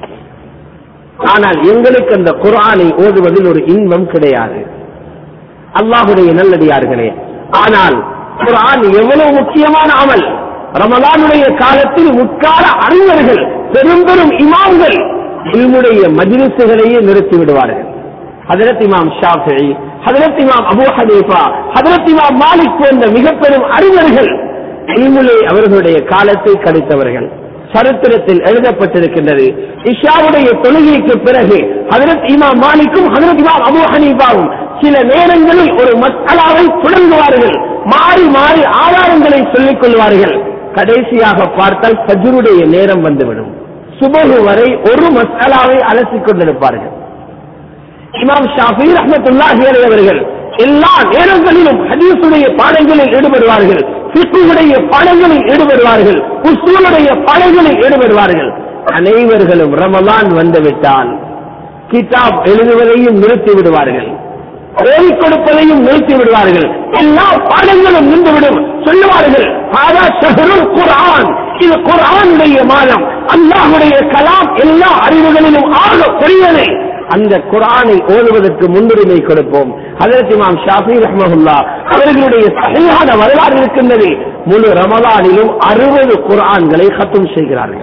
ஆனால் எங்களுக்கு அந்த குர்ஆனை ஓதுவதில் ஒரு இன்பம் கிடையாது. அல்லாஹுடைய நல்லடியார்களே, ஆனால் குர்ஆன் எவ்வளவு முக்கியமான அமல். ரமலானுடைய காலத்தில் முற்கால அறிஞர்கள், பெரும் பெரும் இமாம்கள் இல்முடைய மஜ்லிஸ்களையே நிறுத்தி விடுவார்கள். ஹஜ்ரத் இமாம் ஷாஃபிஈ, ஹஜ்ரத் இமாம் அபூ ஹனீஃபா, ஹஜ்ரத் இமாம் மாலிக் போன்ற மிக பெரும் அறிஞர்கள் இல்முலே அவர்களுடைய காலத்தை கழித்தவர்கள். சரித்திரத்தில் எழுதப்பட்டிருக்கின்றது, இஷாவுடைய தொழுகைக்கு பிறகு ஹஜ்ரத் இமாம் மாலிக்கும் ஹஜ்ரத் இமாம் அபூ ஹனீஃபாவும் சில நேரங்களில் ஒரு மஸ்அலாவை தொடங்குவார்கள், மாறி மாறி ஆதாரங்களை சொல்லிக் கொள்வார்கள். கடைசியாக பார்த்தால் ஃபஜ்ருடைய நேரம் வந்துவிடும். சுபஹ் வரை ஒரு மஸ்அலாவை அலசிக் கொண்டிருப்பார்கள். இமாம் ஷாஃபிஈ ரஹ்மத்துல்லாஹி அலைஹி அவர்கள் எல்லா நேரங்களிலும் ஹதீஸுடைய பாடங்களில் ஈடுபடுவார்கள், ஃபிக்ஹுடைய பாடங்களில் ஈடுபடுவார்கள், உஸூலுடைய பாடங்களில் ஈடுபடுவார்கள். அனைவர்களும் ரமலான் வந்துவிட்டால் கிதாப் எழுதுவதையும் நிறுத்தி விடுவார்கள், ஓதிக் கொடுப்பதையும் நிறுத்தி விடுவார்கள். எல்லா பாடங்களும் நின்றுவிடும். சொல்லுவார்கள், ஹாதா ஷஹ்ருல் குர்ஆன், இது குர்ஆனுடைய மாதம், அல்லாஹ்வுடைய கலாம் எல்லா அறிவுகளிலும் ஆக பெரியது. அந்த குர்ஆனை ஓதுவதற்கு முன்னுரிமை கொடுப்போம். ஹஜ்ரத் இமாம் ஷாஃபிஈ ரஹ்மத்துல்லாஹ் அவர்களுடைய சஹீஹான வரலாறு இருக்கின்றது. முழு ரமலானிலும் 60 குர்ஆன்களை கத்ம் செய்கிறார்கள்.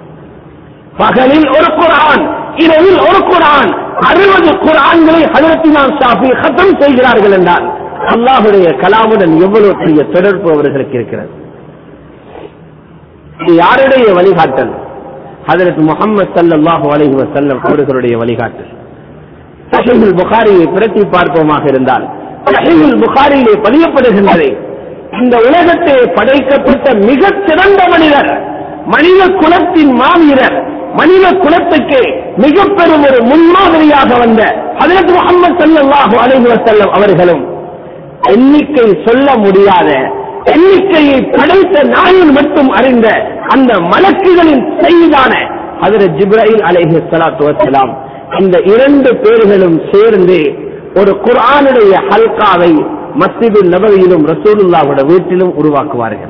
பகலில் ஒரு குர்ஆன், இரவில் ஒரு குர்ஆன், 60 குர்ஆன்களை ஹஜ்ரத் இமாம் ஷாஃபிஈ கத்ம் செய்கிறார்கள் என்றால் அல்லாஹ்வுடைய கலாமுடன் எவ்வளவு பெரிய தொடர்பு அவர்களுக்கு இருக்கிறது. இது யாருடைய வழிகாட்டல்? ஹஜ்ரத் முஹம்மது ஸல்லல்லாஹு அலைஹி வஸல்லம் அவர்களுடைய வழிகாட்டல். ஸஹீஹுல் புகாரியை பிரட்டி பார்ப்போமாக இருந்தால் ஸஹீஹுல் புகாரியிலே பதியப்படுகின்றது, இந்த உலகத்தை படைக்கப்பட்ட மிகச் சிறந்த மனிதர், மனித குலத்தின் மாவீரர், மனித குலத்துக்கு மிக பெரும் ஒரு முன்மாதிரியாக வந்த ஹஜ்ரத் முஹம்மது ஸல்லல்லாஹு அலைஹி வஸல்லம் அவர்களும் எண்ணிக்கை சொல்ல முடியாத எண்ணிக்கையை படைத்த நாயன் மட்டும் அறிந்த அந்த மலக்குகளின் செய்தான ஹஜ்ரத் ஜிப்ரீல் அலைஹிஸ்ஸலாத்து வஸ்ஸலாம் இந்த இரண்டு பேர்களும் சேர்ந்து ஒரு குர்ஆனுடைய ஹல்காவை மஸ்ஜிதுன் நபவியிலும் ரசூலுல்லாஹ்வுடைய வீட்டிலும் உருவாக்குவார்கள்.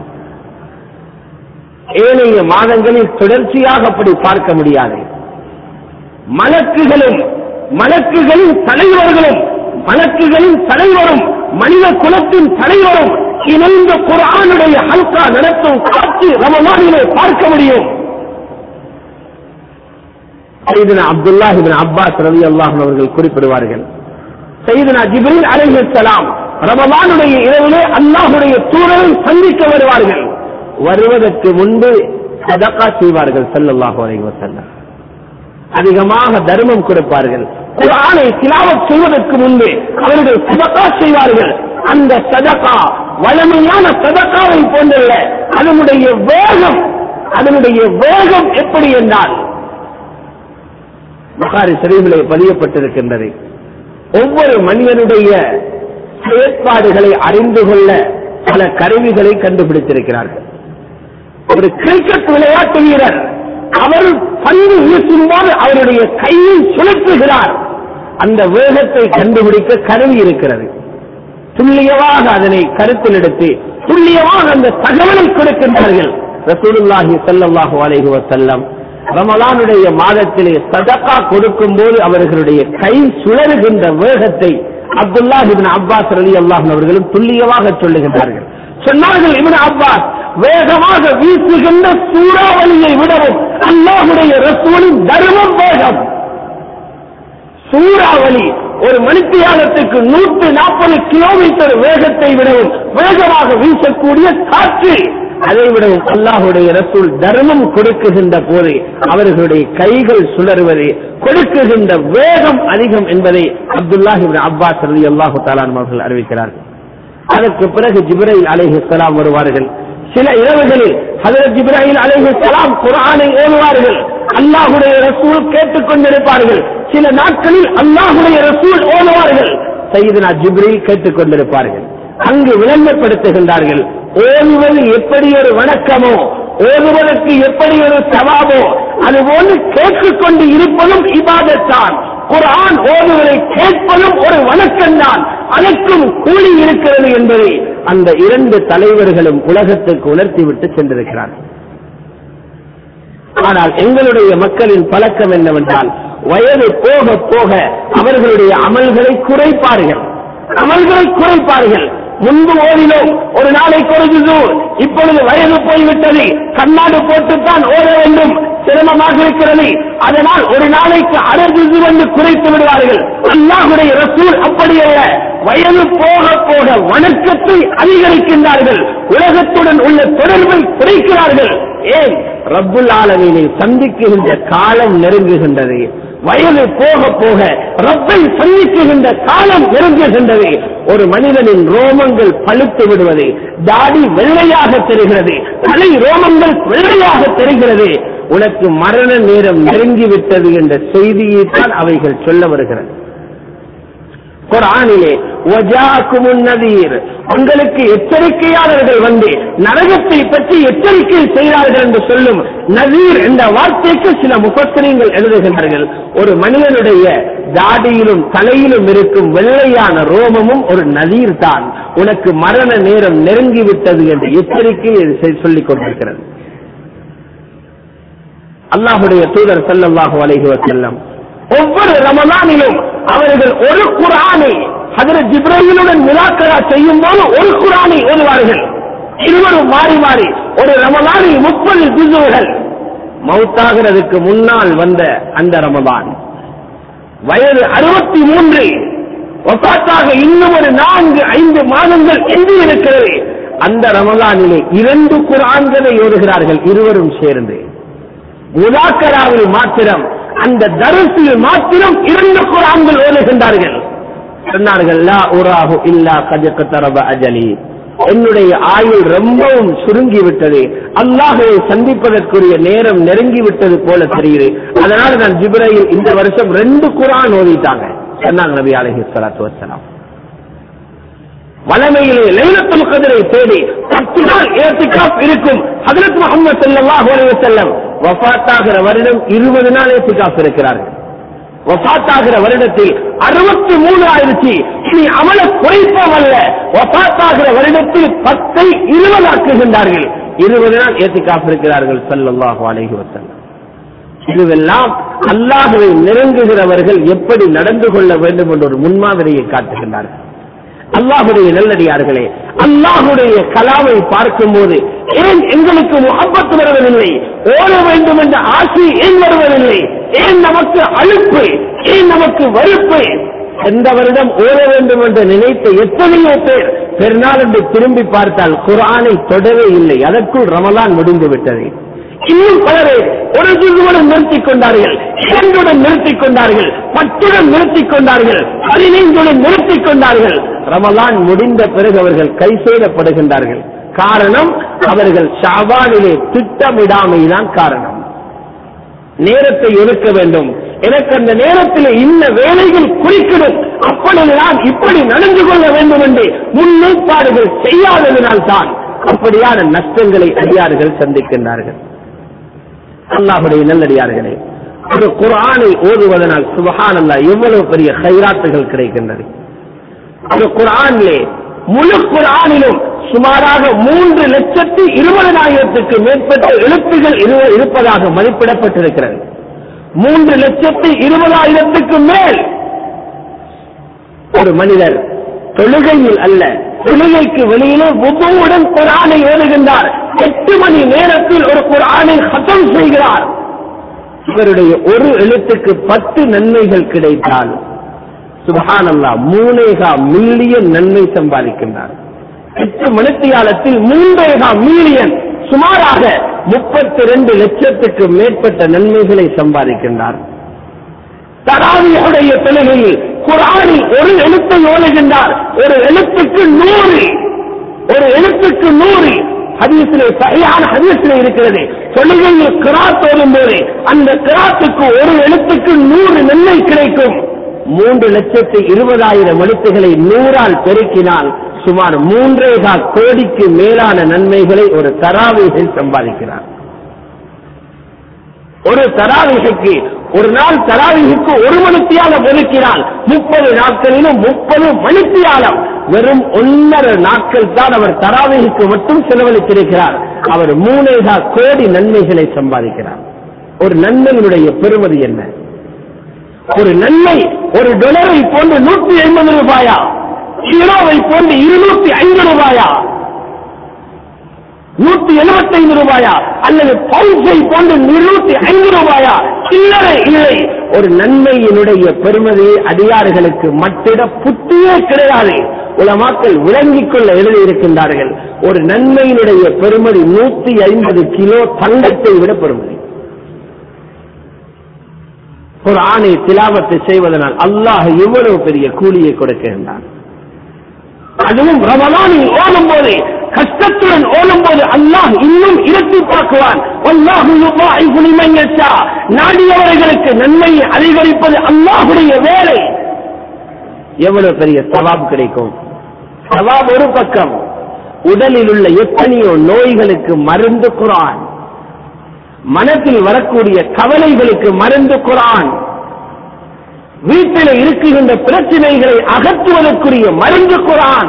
ஏனைய மாதங்களில் தொடர்ச்சியாக அப்படி பார்க்க முடியாது. மலக்குகளின் தலைவரும் மனித குலத்தின் தலைவரும் இணைந்த குர்ஆனுடைய ஹல்கா நடத்தும் காட்சி ரமலானிலே பார்க்க முடியும். சையதுனா அப்துல்லாஹ் இப்னு அப்பாஸ் ரலியல்லாஹு அன்ஹு அவர்கள் குறிப்பிடுவார்கள், சையதுனா ஜிப்ரீல் அலைஹிஸ்ஸலாம் ரமலானுடைய இரவிலே அல்லாஹ்வுடைய தூதரை சந்திக்க வருவார்கள். வருவதற்கு முன்பு சதகா செய்வார்கள் ஸல்லல்லாஹு அலைஹி வஸல்லம். அதிகமாக தர்மம் கொடுப்பார்கள். குர்ஆனை திலாவத் செய்வதற்கு முன்பே அவர்கள் சதகா செய்வார்கள். அந்த சதகா வளமையான சதகாவை போன்றல்ல. அதனுடைய வேகம் எப்படி என்றால் புகாரி ஷரீஃபிலே பதியப்பட்டிருக்கின்றது. ஒவ்வொரு மனிதனுடைய செயற்பாடுகளை அறிந்து கொள்ள பல கருவிகளை கண்டுபிடித்திருக்கிறார்கள். ஒரு கிரிக்கெட் விளையாட்டு வீரர் அவர் பந்து வீசும்போது அவருடைய கையை சுழற்றுகிறார். அந்த வேகத்தை கண்டுபிடிக்க கருவி இருக்கிறது. துல்லியமாக அதனை கருத்தில் எடுத்து துல்லியமாக அந்த தகவலை கொடுக்கின்றார்கள். ரசூலுல்லாஹி ஸல்லல்லாஹு அலைஹி வஸல்லம் ரமலானுடைய மாதத்திலே சதகா கொடுக்கும் போது அவர்களுடைய கை சுழறுகின்ற வேகத்தை அப்துல்லாஹ் இப்னு அப்பாஸ் ரலியல்லாஹு அன்ஹு அவர்களும் துல்லியமாக சொல்லுகின்றார்கள். சொன்னார்கள், இப்னு அப்பாஸ் வேகமாக வீசுகின்ற சூறாவளியை விடவும் அல்லாஹ்வுடைய ரசூலின் தர்மம் வேகம். சூறாவளி ஒரு மணித்தியாலத்துக்கு 140 கிலோமீட்டர் வேகத்தை விடவும் வேகமாக வீசக்கூடிய காற்று, அதை விடவும் அல்லாஹ்வுடைய ரசூல் தர்மம் கொடுக்குகின்ற போது அவர்களுடைய கைகள் சுழறுவது, கொடுக்குகின்ற வேகம் அதிகம் என்பதை அப்துல்லாஹ் இப்னு அப்பாஸ் ரலியல்லாஹு தஆலா அவர்கள் அறிவிக்கிறார்கள். அதற்கு பிறகு ஜிப்ரீல் அலைஹிஸ்ஸலாம் வருவார்கள். சில இரவுகளில் ஹஜ்ரத் ஜிப்ரீல் அலைஹிஸ்ஸலாம் குர்ஆனை ஓதுவார்கள். அல்லாஹ்வுடைய ரசூல் கேட்டுக் கொண்டிருப்பார்கள். சில நாட்களில் அல்லாஹ்வுடைய ரசூல் ஓதுவார்கள். சையதுனா ஜிப்ரீல் கேட்டுக் கொண்டிருப்பார்கள். அங்கு விளம்பரப்படுத்துகின்றார்கள், ஓதுவது எப்படி ஒரு வணக்கமோ, ஓதுவதற்கு எப்படி ஒரு சவாபோ, அதுபோன்று கேட்டுக்கொண்டு இருப்பதும் இபாதத்தான். குர்ஆன் ஓதுவதை கேட்பதும் ஒரு வணக்கம்தான். அதற்கும் கூலி இருக்கிறது என்பதை அந்த இரண்டு தலைவர்களும் உலகத்துக்கு உணர்த்திவிட்டு சென்றிருக்கிறார்கள். ஆனால் எங்களுடைய மக்களின் பழக்கம் என்னவென்றால், வயது போக போக அவர்களுடைய அமல்களை குறைப்பார்கள். முன்பு ஓதினோம் ஒரு நாளைக்கு ஒரு ஜுஸு, இப்பொழுது வயது போய்விட்டது, கண்ணாடு போட்டுத்தான் ஓத வேண்டும், சிரமமாக இருக்கிறது, அதனால் ஒரு நாளைக்கு அரை ஜுஸு வந்து குறைத்து விடுவார்கள். அல்லாஹ்வுடைய ரசூல் அப்படியல்ல, வயது போக போக வணக்கத்தை அதிகரிக்கின்றார்கள், உலகத்துடன் உள்ள தொடர்பை குறைக்கிறார்கள். ஏன்? ரப்புல் ஆலமீனை சந்திக்குகின்ற காலம் நெருங்குகின்றது. வயது போக போக ரப்பை சந்திக்குகின்ற காலம் நெருங்குகின்றது. ஒரு மனிதனின் ரோமங்கள் பழுத்து விடுவது, தாடி வெள்ளையாக தெரிகிறது, தலை ரோமங்கள் வெள்ளையாக தெரிகிறது. உனக்கு மரண நேரம் நெருங்கிவிட்டது என்ற செய்தியை தான் அவைகள் சொல்ல வருகிறது. குர்ஆனிலே வஜாக்குமுன் நதீர், உங்களுக்கு எச்சரிக்கையாளர்கள் வந்து நரகத்தை பற்றி எச்சரிக்கை செய்கிறார்கள் என்று சொல்லும் நதீர் என்ற வார்த்தைக்கு சில முஃபஸ்ஸிரீன்கள் எழுதுகின்றார்கள், ஒரு மனிதனுடைய தாடியிலும் தலையிலும் இருக்கும் வெள்ளையான ரோமமும் ஒரு நதீர் தான். உனக்கு மரண நேரம் நெருங்கிவிட்டது என்று எச்சரிக்கை சொல்லிக் கொண்டிருக்கிறது. அல்லாஹ்வுடைய தூதர் ஸல்லல்லாஹு அலைஹி வஸல்லம் ஒவ்வொரு ரமலானிலும் அவர்கள் ஒரு குர்ஆனை ஹஜ்ரத் ஜிப்ரீலுடன் முலாக்கரா செய்யும் போது ஒரு குர்ஆனை ஓதுவார்கள். இருவரும் மாறி மாறி ஒரு ரமலானில் 30 ஜுஸுகள். மௌத்தாகிறதுக்கு முன்னால் வந்த அந்த ரமலான் வயது 63, வஃபாத்தாக இன்னும் ஒரு 4-5 மாதங்கள் எஞ்சி இருக்கிறது. அந்த ரமலானிலே 2 குர்ஆன்களை ஓதுகிறார்கள் இருவரும் சேர்ந்து. முலாக்கராவில் மாத்திரம், அந்த தர்ஸில் மாத்திரம் 2 குர்ஆன்கள் ஓதுகின்றார்கள். சொன்னார்கள், லா உராஹு இல்லா கத் இக்தரப அஜலி, என்னுடைய ஆயுள் ரொம்பவும் சுருங்கிவிட்டது, அல்லாஹ்வை சந்திப்பதற்குரிய நேரம் நெருங்கிவிட்டது போல தெரியுது, அதனால நான் ஜிப்ரீல் இந்த வருஷம் 2 குர்ஆன் ஓதிட்டாங்க சொன்னாங்க நபி அலைஹிஸ்ஸலாத்து வஸ்ஸலாம். வளமையிலே லைலத்துல் கத்ரை தேடி 10 நாள் இஅ்திகாஃப் இருக்கும் ஹஜ்ரத் முஹம்மது ஸல்லல்லாஹு அலைஹி வஸல்லம் வஃபாத்தாகிற வருடம் 20 நாள் இஅ்திகாஃப் இருக்கிறார்கள். வஃபாத்தாகிற வருடத்தில் 63 ஆயிடுச்சு. இனி அமல குறைப்போம் அல்ல, வஃபாத்தாகிற வருடத்தில் 10ஐ 20 ஆக்குகின்றார்கள். 20 நாள் இஅ்திகாஃப் இருக்கிறார்கள் ஸல்லல்லாஹு அலைஹி வஸல்லம். இதுவெல்லாம் அல்லாஹ்வை நெருங்குகிறவர்கள் எப்படி நடந்து கொள்ள வேண்டும் என்ற ஒரு முன்மாதிரியை காட்டுகின்றார்கள். அல்லாஹுடைய நல்லடியார்களே, அல்லாஹுடைய கலாமை பார்க்கும் போது ஏன் எங்களுக்கு முஹப்பத் வருவதில்லை, ஓட வேண்டும் என்ற ஆசை ஏன் வருவதில்லை, ஏன் நமக்கு அலுப்பு, ஏன் நமக்கு வெறுப்பு? எந்த வருடம் ஓட வேண்டும் என்று நினைத்த எத்தனையோ பேர் பெருநாள் என்று திரும்பி பார்த்தால் குர்ஆனை தொடவே இல்லை. அதற்குள் ரமலான் முடிந்து விட்டது. இன்னும் பலரை ஒரு ஜுஸுடன் நிறுத்திக் கொண்டார்கள், 2 நிறுத்திக் கொண்டார்கள், 10 நிறுத்திக் கொண்டார்கள், 15 நிறுத்திக் கொண்டார்கள். ரமலான் முடிந்த பிறகு அவர்கள் கைசேதப்படுகின்றார்கள். காரணம், அவர்கள் ஷாபானிலே திட்டமிடாமைதான் காரணம். நேரத்தை ஒதுக்க வேண்டும், எனக்கு அந்த நேரத்தில் இன்ன வேலைகள் குறிக்கிடும், அப்படிதான் இப்படி நடந்து கொள்ள வேண்டும் என்று முன்னேற்பாடுகள் செய்யாததினால் தான் அப்படியான நஷ்டங்களை அடியார்கள் சந்திக்கின்றார்கள். அல்லாஹுடைய நல்லடியார்களே, ஒரு குர்ஆனை ஓதுவதனால் சுப்ஹானல்லாஹ் எவ்வளவு பெரிய கைராத்துகள் கிடைக்கின்றது. ஒரு குர்ஆனிலே முழு குர்ஆனிலும் சுமாராக 3,20,000க்கு மேற்பட்ட எழுத்துகள் இருப்பதாக மதிப்பிடப்பட்டிருக்கிறது. 3,20,000க்கு மேல். ஒரு மனிதர் தொழுகையில் அல்ல, தொழுகைக்கு வெளியிலே வுதுவுடன் குர்ஆனை ஓதுகின்றார். 8 மணி நேரத்தில் ஒரு குர்ஆனை ஹத்ம் செய்கிறார். இவருடைய ஒரு எழுத்துக்கு 10 நன்மைகள் கிடைத்தால் சுப்ஹானல்லாஹ் 3.5 மில்லியன் நன்மை சம்பாதிக்கின்றார். 8 மணித்தியாலத்தில் 3.5 மில்லியன், சுமாராக 32 லட்சத்துக்கு மேற்பட்ட நன்மைகளை சம்பாதிக்கின்றார். தராவியுடைய தொழுகையில் குர்ஆனில் ஒரு எழுத்தை ஓதுகின்றார். ஒரு எழுத்துக்கு 100, ஒரு எழுத்துக்கு 100. ஹதீஸிலே சஹீஹான ஹதீஸிலே இருக்கிறது. தொழுகையில் கிராத் ஓதும்போது அந்த கிராத்துக்கு ஒரு எழுத்துக்கு 100 நன்மை கிடைக்கும். 3,20,000 எழுத்துக்களை 100ஆல் பெருக்கினால் சுமார் 3.25 கோடிக்கு மேலான நன்மைகளை ஒரு தராவீஹில் சம்பாதிக்கிறார். ஒரு தராவீஹுக்கு, ஒரு நாள் தராவீஹுக்கு 1 மணித்தியாலம் ஒதுக்கினால் 30 நாட்களிலும் 30 மணித்தியாலம், வெறும் 1.5 நாட்கள் தான் அவர் தராவீஹுக்கு மட்டும் செலவழித்திருக்கிறார். அவர் 3.25 கோடி நன்மைகளை சம்பாதிக்கிறார். ஒரு நன்மையினுடைய பெறுமதி என்ன? ஒரு நன்மை ஒரு டாலரை போன்று 180 ரூபாயா, ஹீரோவை போன்று 205 ரூபாயா, 175 ரூபாயா, அல்லது பவுன்ஸை போன்று 205 ரூபாயா? சில்லறை இல்லை. ஒரு நன்மையினுடைய பெருமதியை அடியார்களுக்கு மட்டிட புத்தியே கிடையாது. உலமாக்கள் விளங்கிக் கொள்ள எழுதியிருக்கின்றார்கள். ஒரு நன்மையினுடைய பெருமதி 150 கிலோ தங்கத்தை விட பெருமதி. குர்ஆனை திலாவத்தை செய்வதனால் அல்லாஹ் எவ்வளவு பெரிய கூலியை கொடுக்கின்றான். அதுவும் ரமலானில் ஓடும் போது, கஷ்டத்துடன் ஓடும் போது அல்லாஹ் இன்னும் இரட்டிப்பாக்குவான். வல்லாஹு யுதாஇஃபு லிமன் யஷா. நாடியவர்களுக்கு நன்மையை அதிகரிப்பது அல்லாஹ்வுடைய வேலை. எவ்வளவு பெரிய சவாப் கிடைக்கும். சவாப் ஒரு பக்கம், உடலில் உள்ள எத்தனையோ நோய்களுக்கு மருந்து குர்ஆன், மனத்தில் வரக்கூடிய கவலைகளுக்கு மருந்து குர்ஆன், வீட்டில் இருக்குகின்ற பிரச்சனைகளை அகற்றுவதற்குரிய மருந்து குர்ஆன்.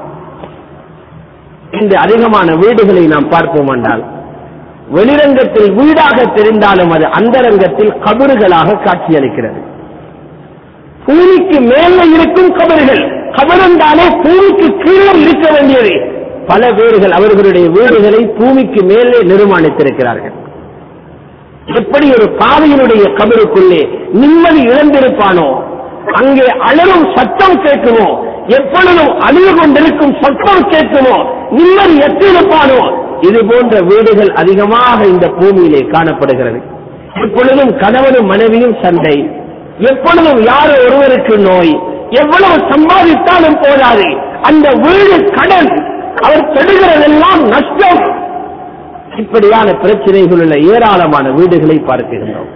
இந்த அதிகமான வீடுகளை நாம் பார்ப்போம் என்றால், வெளிரங்கத்தில் வீடாக தெரிந்தாலும் அது அந்தரங்கத்தில் கபறுகளாக காட்சியளிக்கிறது. பூமிக்கு மேலே இருக்கும் கபறுகள், கபரென்றாலே பூமிக்கு கீழே இருக்க வேண்டியது. பல பேர்கள் அவர்களுடைய வீடுகளை பூமிக்கு மேலே நிர்மாணித்திருக்கிறார்கள். எப்படி ஒரு பாவியினுடைய கபருக்குள்ளே நிம்மதி இழந்திருப்பானோ, அங்கே அலறும் சத்தம் கேட்குமோ, எப்பொழுதும் அழுது கொண்டிருக்கும் சத்தம் கேட்குமோ, நிம்மதி எட்டிருப்பானோ, இது போன்ற வீடுகள் அதிகமாக இந்த பூமியிலே காணப்படுகிறது. எப்பொழுதும் கணவனும் மனைவியும் சண்டை, எப்பொழுதும் யாரோ ஒருவருக்கு நோய், எவ்வளவு சம்பாதித்தாலும் போதாது, அந்த வீடு கடன், அவர் பெறுகிறதெல்லாம் நஷ்டம். இப்படியான பிரச்சனைகள் உள்ள ஏராளமான வீடுகளை பார்க்கின்றோம்.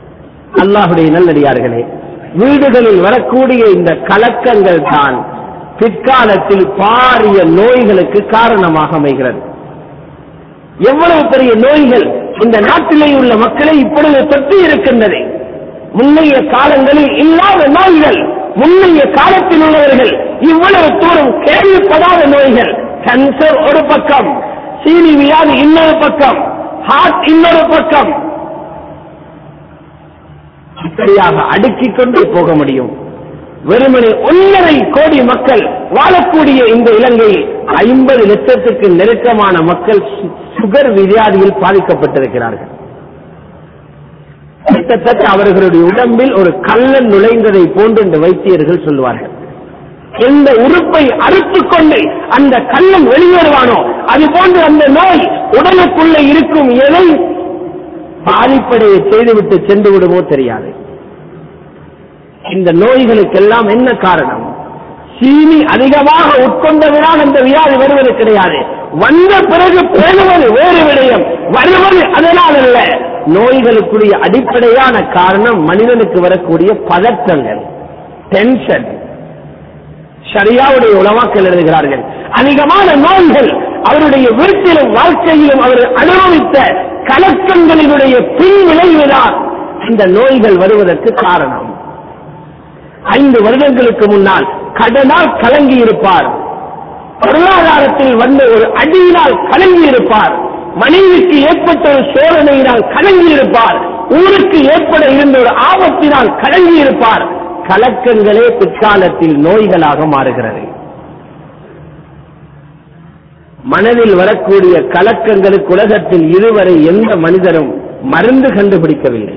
அல்லாஹுடைய நல்லடியார்களே, வீடுகளில் வரக்கூடிய இந்த கலக்கங்கள் தான் பிற்காலத்தில் பாரிய நோய்களுக்கு காரணமாக அமைகிறது. எவ்வளவு பெரிய நோய்கள் இந்த நாட்டிலே உள்ள மக்களை இப்பொழுது தொற்றி இருக்கின்றது. முன்னைய காலங்களில் இல்லாத நோய்கள், முன்னைய காலத்தில் உள்ளவர்கள் இவ்வளவு தூரம் கேள்விப்படாத நோய்கள். கேன்சர் ஒரு பக்கம், சீனி வியாதி இன்னொரு பக்கம், ஹார்ட் இன்னொரு பக்கம், இப்படியாக அடுக்கிக் கொண்டு போக முடியும். வெறுமனே 1.5 கோடி மக்கள் வாழக்கூடிய இந்த இலங்கையில் 50 லட்சத்துக்கு நெருக்கமான மக்கள் சுகர் வியாதியில் பாதிக்கப்பட்டிருக்கிறார்கள். கிட்டத்தட்ட அவர்களுடைய உடம்பில் ஒரு கள்ளன் நுழைந்ததை போன்று இந்த வைத்தியர்கள் சொல்வார்கள். எந்த உறுப்பை அறுத்துக் கொண்டு அந்த கள்ளன் வெளியேறுவானோ அது போன்று அந்த நோய் உடலுக்குள்ளே இருக்கும் எதை பாதிப்படைய செய்துவிட்டு சென்று விடுமோ தெரியாது. இந்த நோய்களுக்கெல்லாம் என்ன காரணம்? சீனி அதிகமாக உட்கொண்டதனால் அந்த வியாதி வருவது கிடையாது. வந்த பிறகு பேணுவது வேறு விடயம், வருவது அதனால் அல்ல. நோய்களுக்குரிய அடிப்படையான காரணம் மனிதனுக்கு வரக்கூடிய பதற்றங்கள், டென்ஷன். ஷரியாவுடைய உலமாக்கள் எழுதுகிறார்கள், அதிகமான நோய்கள் அவருடைய வீட்டிலும் வாழ்க்கையிலும் அவர் அனுபவித்த கலக்கங்களினுடைய பின் விளைவுதான் இந்த நோய்கள் வருவதற்கு காரணம். 5 வருடங்களுக்கு முன்னால் கடனால் கலங்கி இருப்பார், பொருளாதாரத்தில் வந்த ஒரு அடியினால் கலங்கி இருப்பார், மனைவிக்கு ஏற்பட்ட ஒரு சோதனையினால் கலங்கி இருப்பார், ஊருக்கு ஏற்பட இருந்த ஒரு ஆபத்தினால் கலங்கி இருப்பார். கலக்கங்களே பிற்காலத்தில் நோய்களாக மாறுகிறது. மனதில் வரக்கூடிய கலக்கங்களுக்கு உலகத்தில் இதுவரை எந்த மனிதரும் மருந்து கண்டுபிடிக்கவில்லை.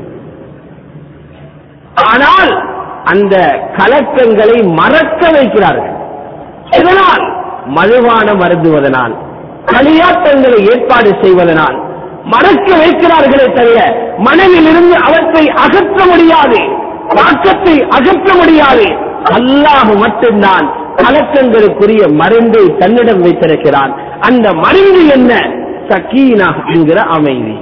ஆனால் அந்த கலக்கங்களை மறக்க வைக்கிறார்கள். இதனால் மதுபானம் அருந்துவதனால், களியாட்டங்களை ஏற்பாடு செய்வதனால் மறக்க வைக்கிறார்களே தவிர மனதில் இருந்து அவற்றை அகற்ற முடியாது, தாக்கத்தை அகற்ற முடியாது. அல்லாஹ் மட்டும்தான் கலக்கங்களுக்குரிய மருந்தை தன்னிடம் வைத்திருக்கிறான். அந்த மருந்து என்ன? சக்கீனா என்கிற அமைதி.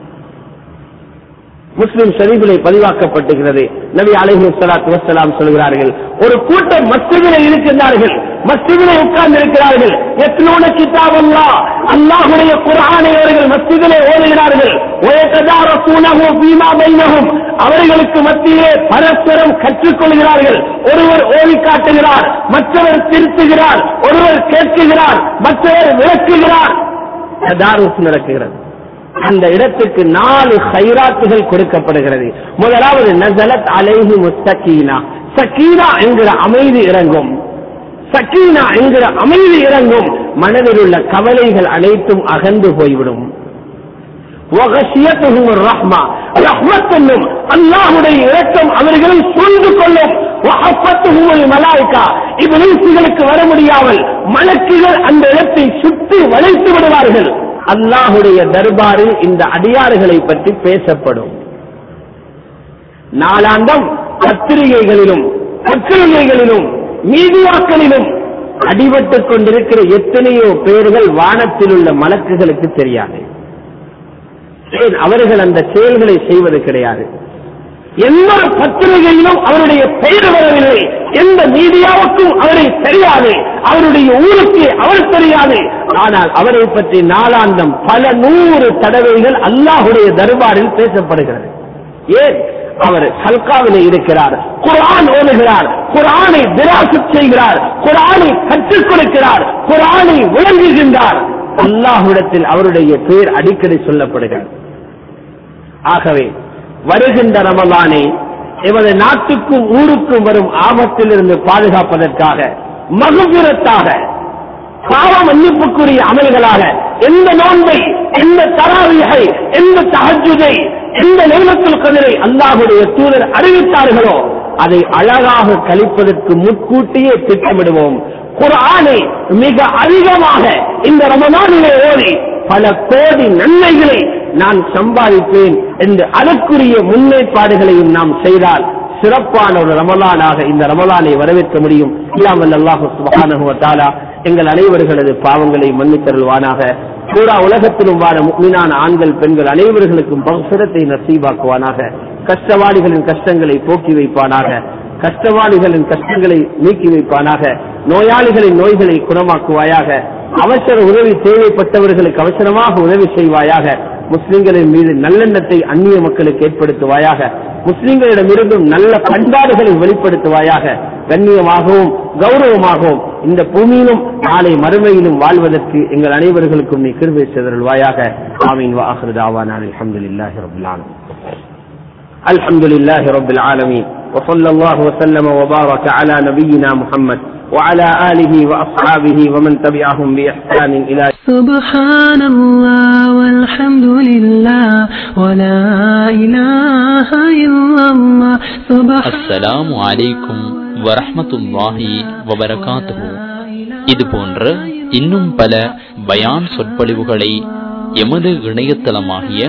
முஸ்லிம் ஷரீஃபிலே பதிவாக்கப்பட்டிருக்கிறது. நபி அலைஹிஸ்ஸலாத்து வஸ்ஸலாம் சொல்கிறார்கள், ஒரு கூட்டம் மஸ்ஜிதிலே இருக்கின்றார்கள், மஸ்ஜிதிலே உட்கார்ந்து இருக்கிறார்கள். யத்லூன கிதாபல்லாஹ், அல்லாஹ்வுடைய குர்ஆனை அவர்கள் மஸ்ஜிதிலே ஓதுகிறார்கள். வயததாரஸூனஹு ஃபீமா பைனஹும், அவர்களுக்கு மத்தியிலே பரஸ்பரம் கற்றுக்கொள்கிறார்கள். ஒருவர் ஓதி காட்டுகிறார், மற்றவர் திருத்துகிறார், ஒருவர் கேட்குகிறார், மற்றவர் விளக்குகிறார். ததாருஸ் நடக்கிறது. அந்த இடத்துக்கு 4 ஹைராத்துகள் கொடுக்கப்படுகிறது. முதலாவது நஸலத் அலைஹி முஸ்தகீனா, சக்கீனா என்கிற அமைதி இறங்கும். சக்கீனா என்கிற அமைதி இறங்கும், மனதில் உள்ள கவலைகள் அனைத்தும் அகன்று போய்விடும். வகஷியத்துஹும் ரஹ்மா, ரஹ்மத் என்னும் அல்லாஹ்வுடைய இரக்கம் அவர்களை சூழ்ந்து கொள்ளும். வஹஃபத்துஹுல் மலாயிகா, இப்லீஸ்களுக்கு வர முடியாமல் மலக்குகள் அந்த இடத்தை சுற்றி வளைத்து விடுவார்கள். அல்லாஹுடைய தர்பாரில் இந்த அடியார்களை பற்றி பேசப்படும். நாளாந்தம் பத்திரிகைகளிலும் பத்திரிகைகளிலும் மீடியாக்களிலும் அடிபட்டுக் கொண்டிருக்கிற எத்தனையோ பேர்கள் வானத்தில் உள்ள மலக்குகளுக்கு தெரியாது. அவர்கள் அந்த செயல்களை செய்வது கிடையாது. எந்த பத்திரிகையிலும் அவருடைய பெயர் வரவில்லை, எந்த மீடியாவுக்கும் அவரை தெரியாது, அவருடைய ஊருக்கு அவர் தெரியாது. ஆனால் அவரை பற்றி நாளாந்தம் பல 100 தடவைகள் அல்லாஹுடைய தர்பாரில் பேசப்படுகிறது. ஏன்? அவர் ஹல்காவிலே இருக்கிறார், குர்ஆன் ஓதுகிறார், குர்ஆனை திராசத் செய்கிறார், குர்ஆனை கற்றுக் கொடுக்கிறார், குர்ஆனை விளங்குகின்றார். அல்லாஹ்விடத்தில் அவருடைய பெயர் அடிக்கடி சொல்லப்படுகிறது. ஆகவே வருகின்ற ரமலானை எமது நாட்டுக்கும் ஊருக்கும் வரும் ஆபத்திலிருந்து பாதுகாப்பதற்காக, மக்ஃபிரத்தாக, பாவ மன்னிப்புக்குரிய அமல்களாக எந்த நோன்பை, எந்த தராவீஹை, எந்த தஹஜ்ஜுதை, எந்த லைலத்துல் கத்ரை அல்லாஹ்வுடைய தூதர் அறிவித்தார்களோ அதை அழகாக கழிப்பதற்கு முன்கூட்டியே திட்டமிடுவோம். குர்ஆனை மிக அதிகமாக இந்த ரமலானிலே ஓதி பல கோடி நன்மைகளை நான் சம்பாதிப்பேன் என்று அதற்குரிய முன்னேற்பாடுகளையும் நாம் செய்தால் சிறப்பான ஒரு ரமலானாக இந்த ரமலானை வரவேற்க முடியும். இல்லாமல் அல்லாஹ் சுப்ஹானஹு வ தஆலா எங்கள் அனைவர்களது பாவங்களை மன்னித்தருள்வானாக. பூரா உலகத்திலும் வாழ முஃமினான ஆண்கள் பெண்கள் அனைவர்களுக்கும் மக்ஃபிரத்தை நசீபாக்குவானாக. கஷ்டவாளிகளின் கஷ்டங்களை போக்கி வைப்பானாக. கஷ்டவாளிகளின் கஷ்டங்களை நீக்கி வைப்பானாக. நோயாளிகளின் நோய்களை குணமாக்குவாயாக. அவசர உதவி தேவைப்பட்டவர்களுக்கு அவசரமாக உதவி செய்வாயாக. முஸ்லிம்களின் மீது நல்லெண்ணத்தை அந்நிய மக்களுக்கு ஏற்படுத்துவாயாக. முஸ்லிம்களிடமிருந்தும் நல்ல பண்பாடுகளை வெளிப்படுத்துவாயாக. கண்ணியமாகவும் கௌரவமாகவும் இந்த பூமியிலும் நாளை மறுமையிலும் வாழ்வதற்கு எங்கள் அனைவர்களுக்கும் நீ கிருபை செய்தருள்வாயாக. ஆமீன். வ ஆகிரு தஅவானா அல்ஹம்துலில்லாஹி ரப்பில் ஆலமீன். அல்ஹம்துலில்லாஹி ரப்பில் ஆலமீன். وصلى الله وسلم وبارك على نبينا محمد وعلى آله وأصحابه ومن تبعهم بإحسان إلى سبحان الله والحمد لله ولا إله إلا الله. அஸ்ஸலாமு அலைக்கும் வரஹ்மத்துல்லாஹி வபரகாத்துஹு. இது போன்ற இன்னும் பல பயான் சொற்பொழிவுகளை எமது இணையதளமாகிய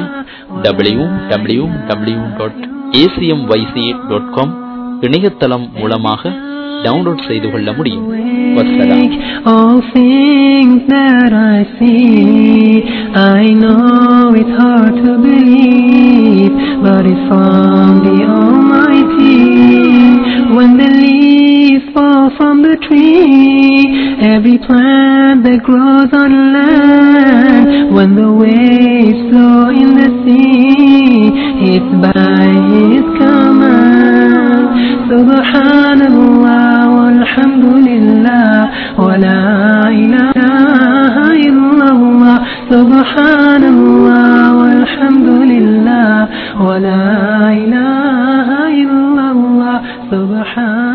www.acmyc.com இணையதளம் மூலமாக டவுன்லோட் செய்து கொள்ள முடியும். All things that I see, I know it's hard to believe, but it's from the Almighty. When the leaves fall from the tree, every plant that grows on land, when the waves flow in the sea, it's by His command. Subhanallah walhamdulillah wa la ilaha illallah. Subhanallah walhamdulillah wa la ilaha illallah. Subhan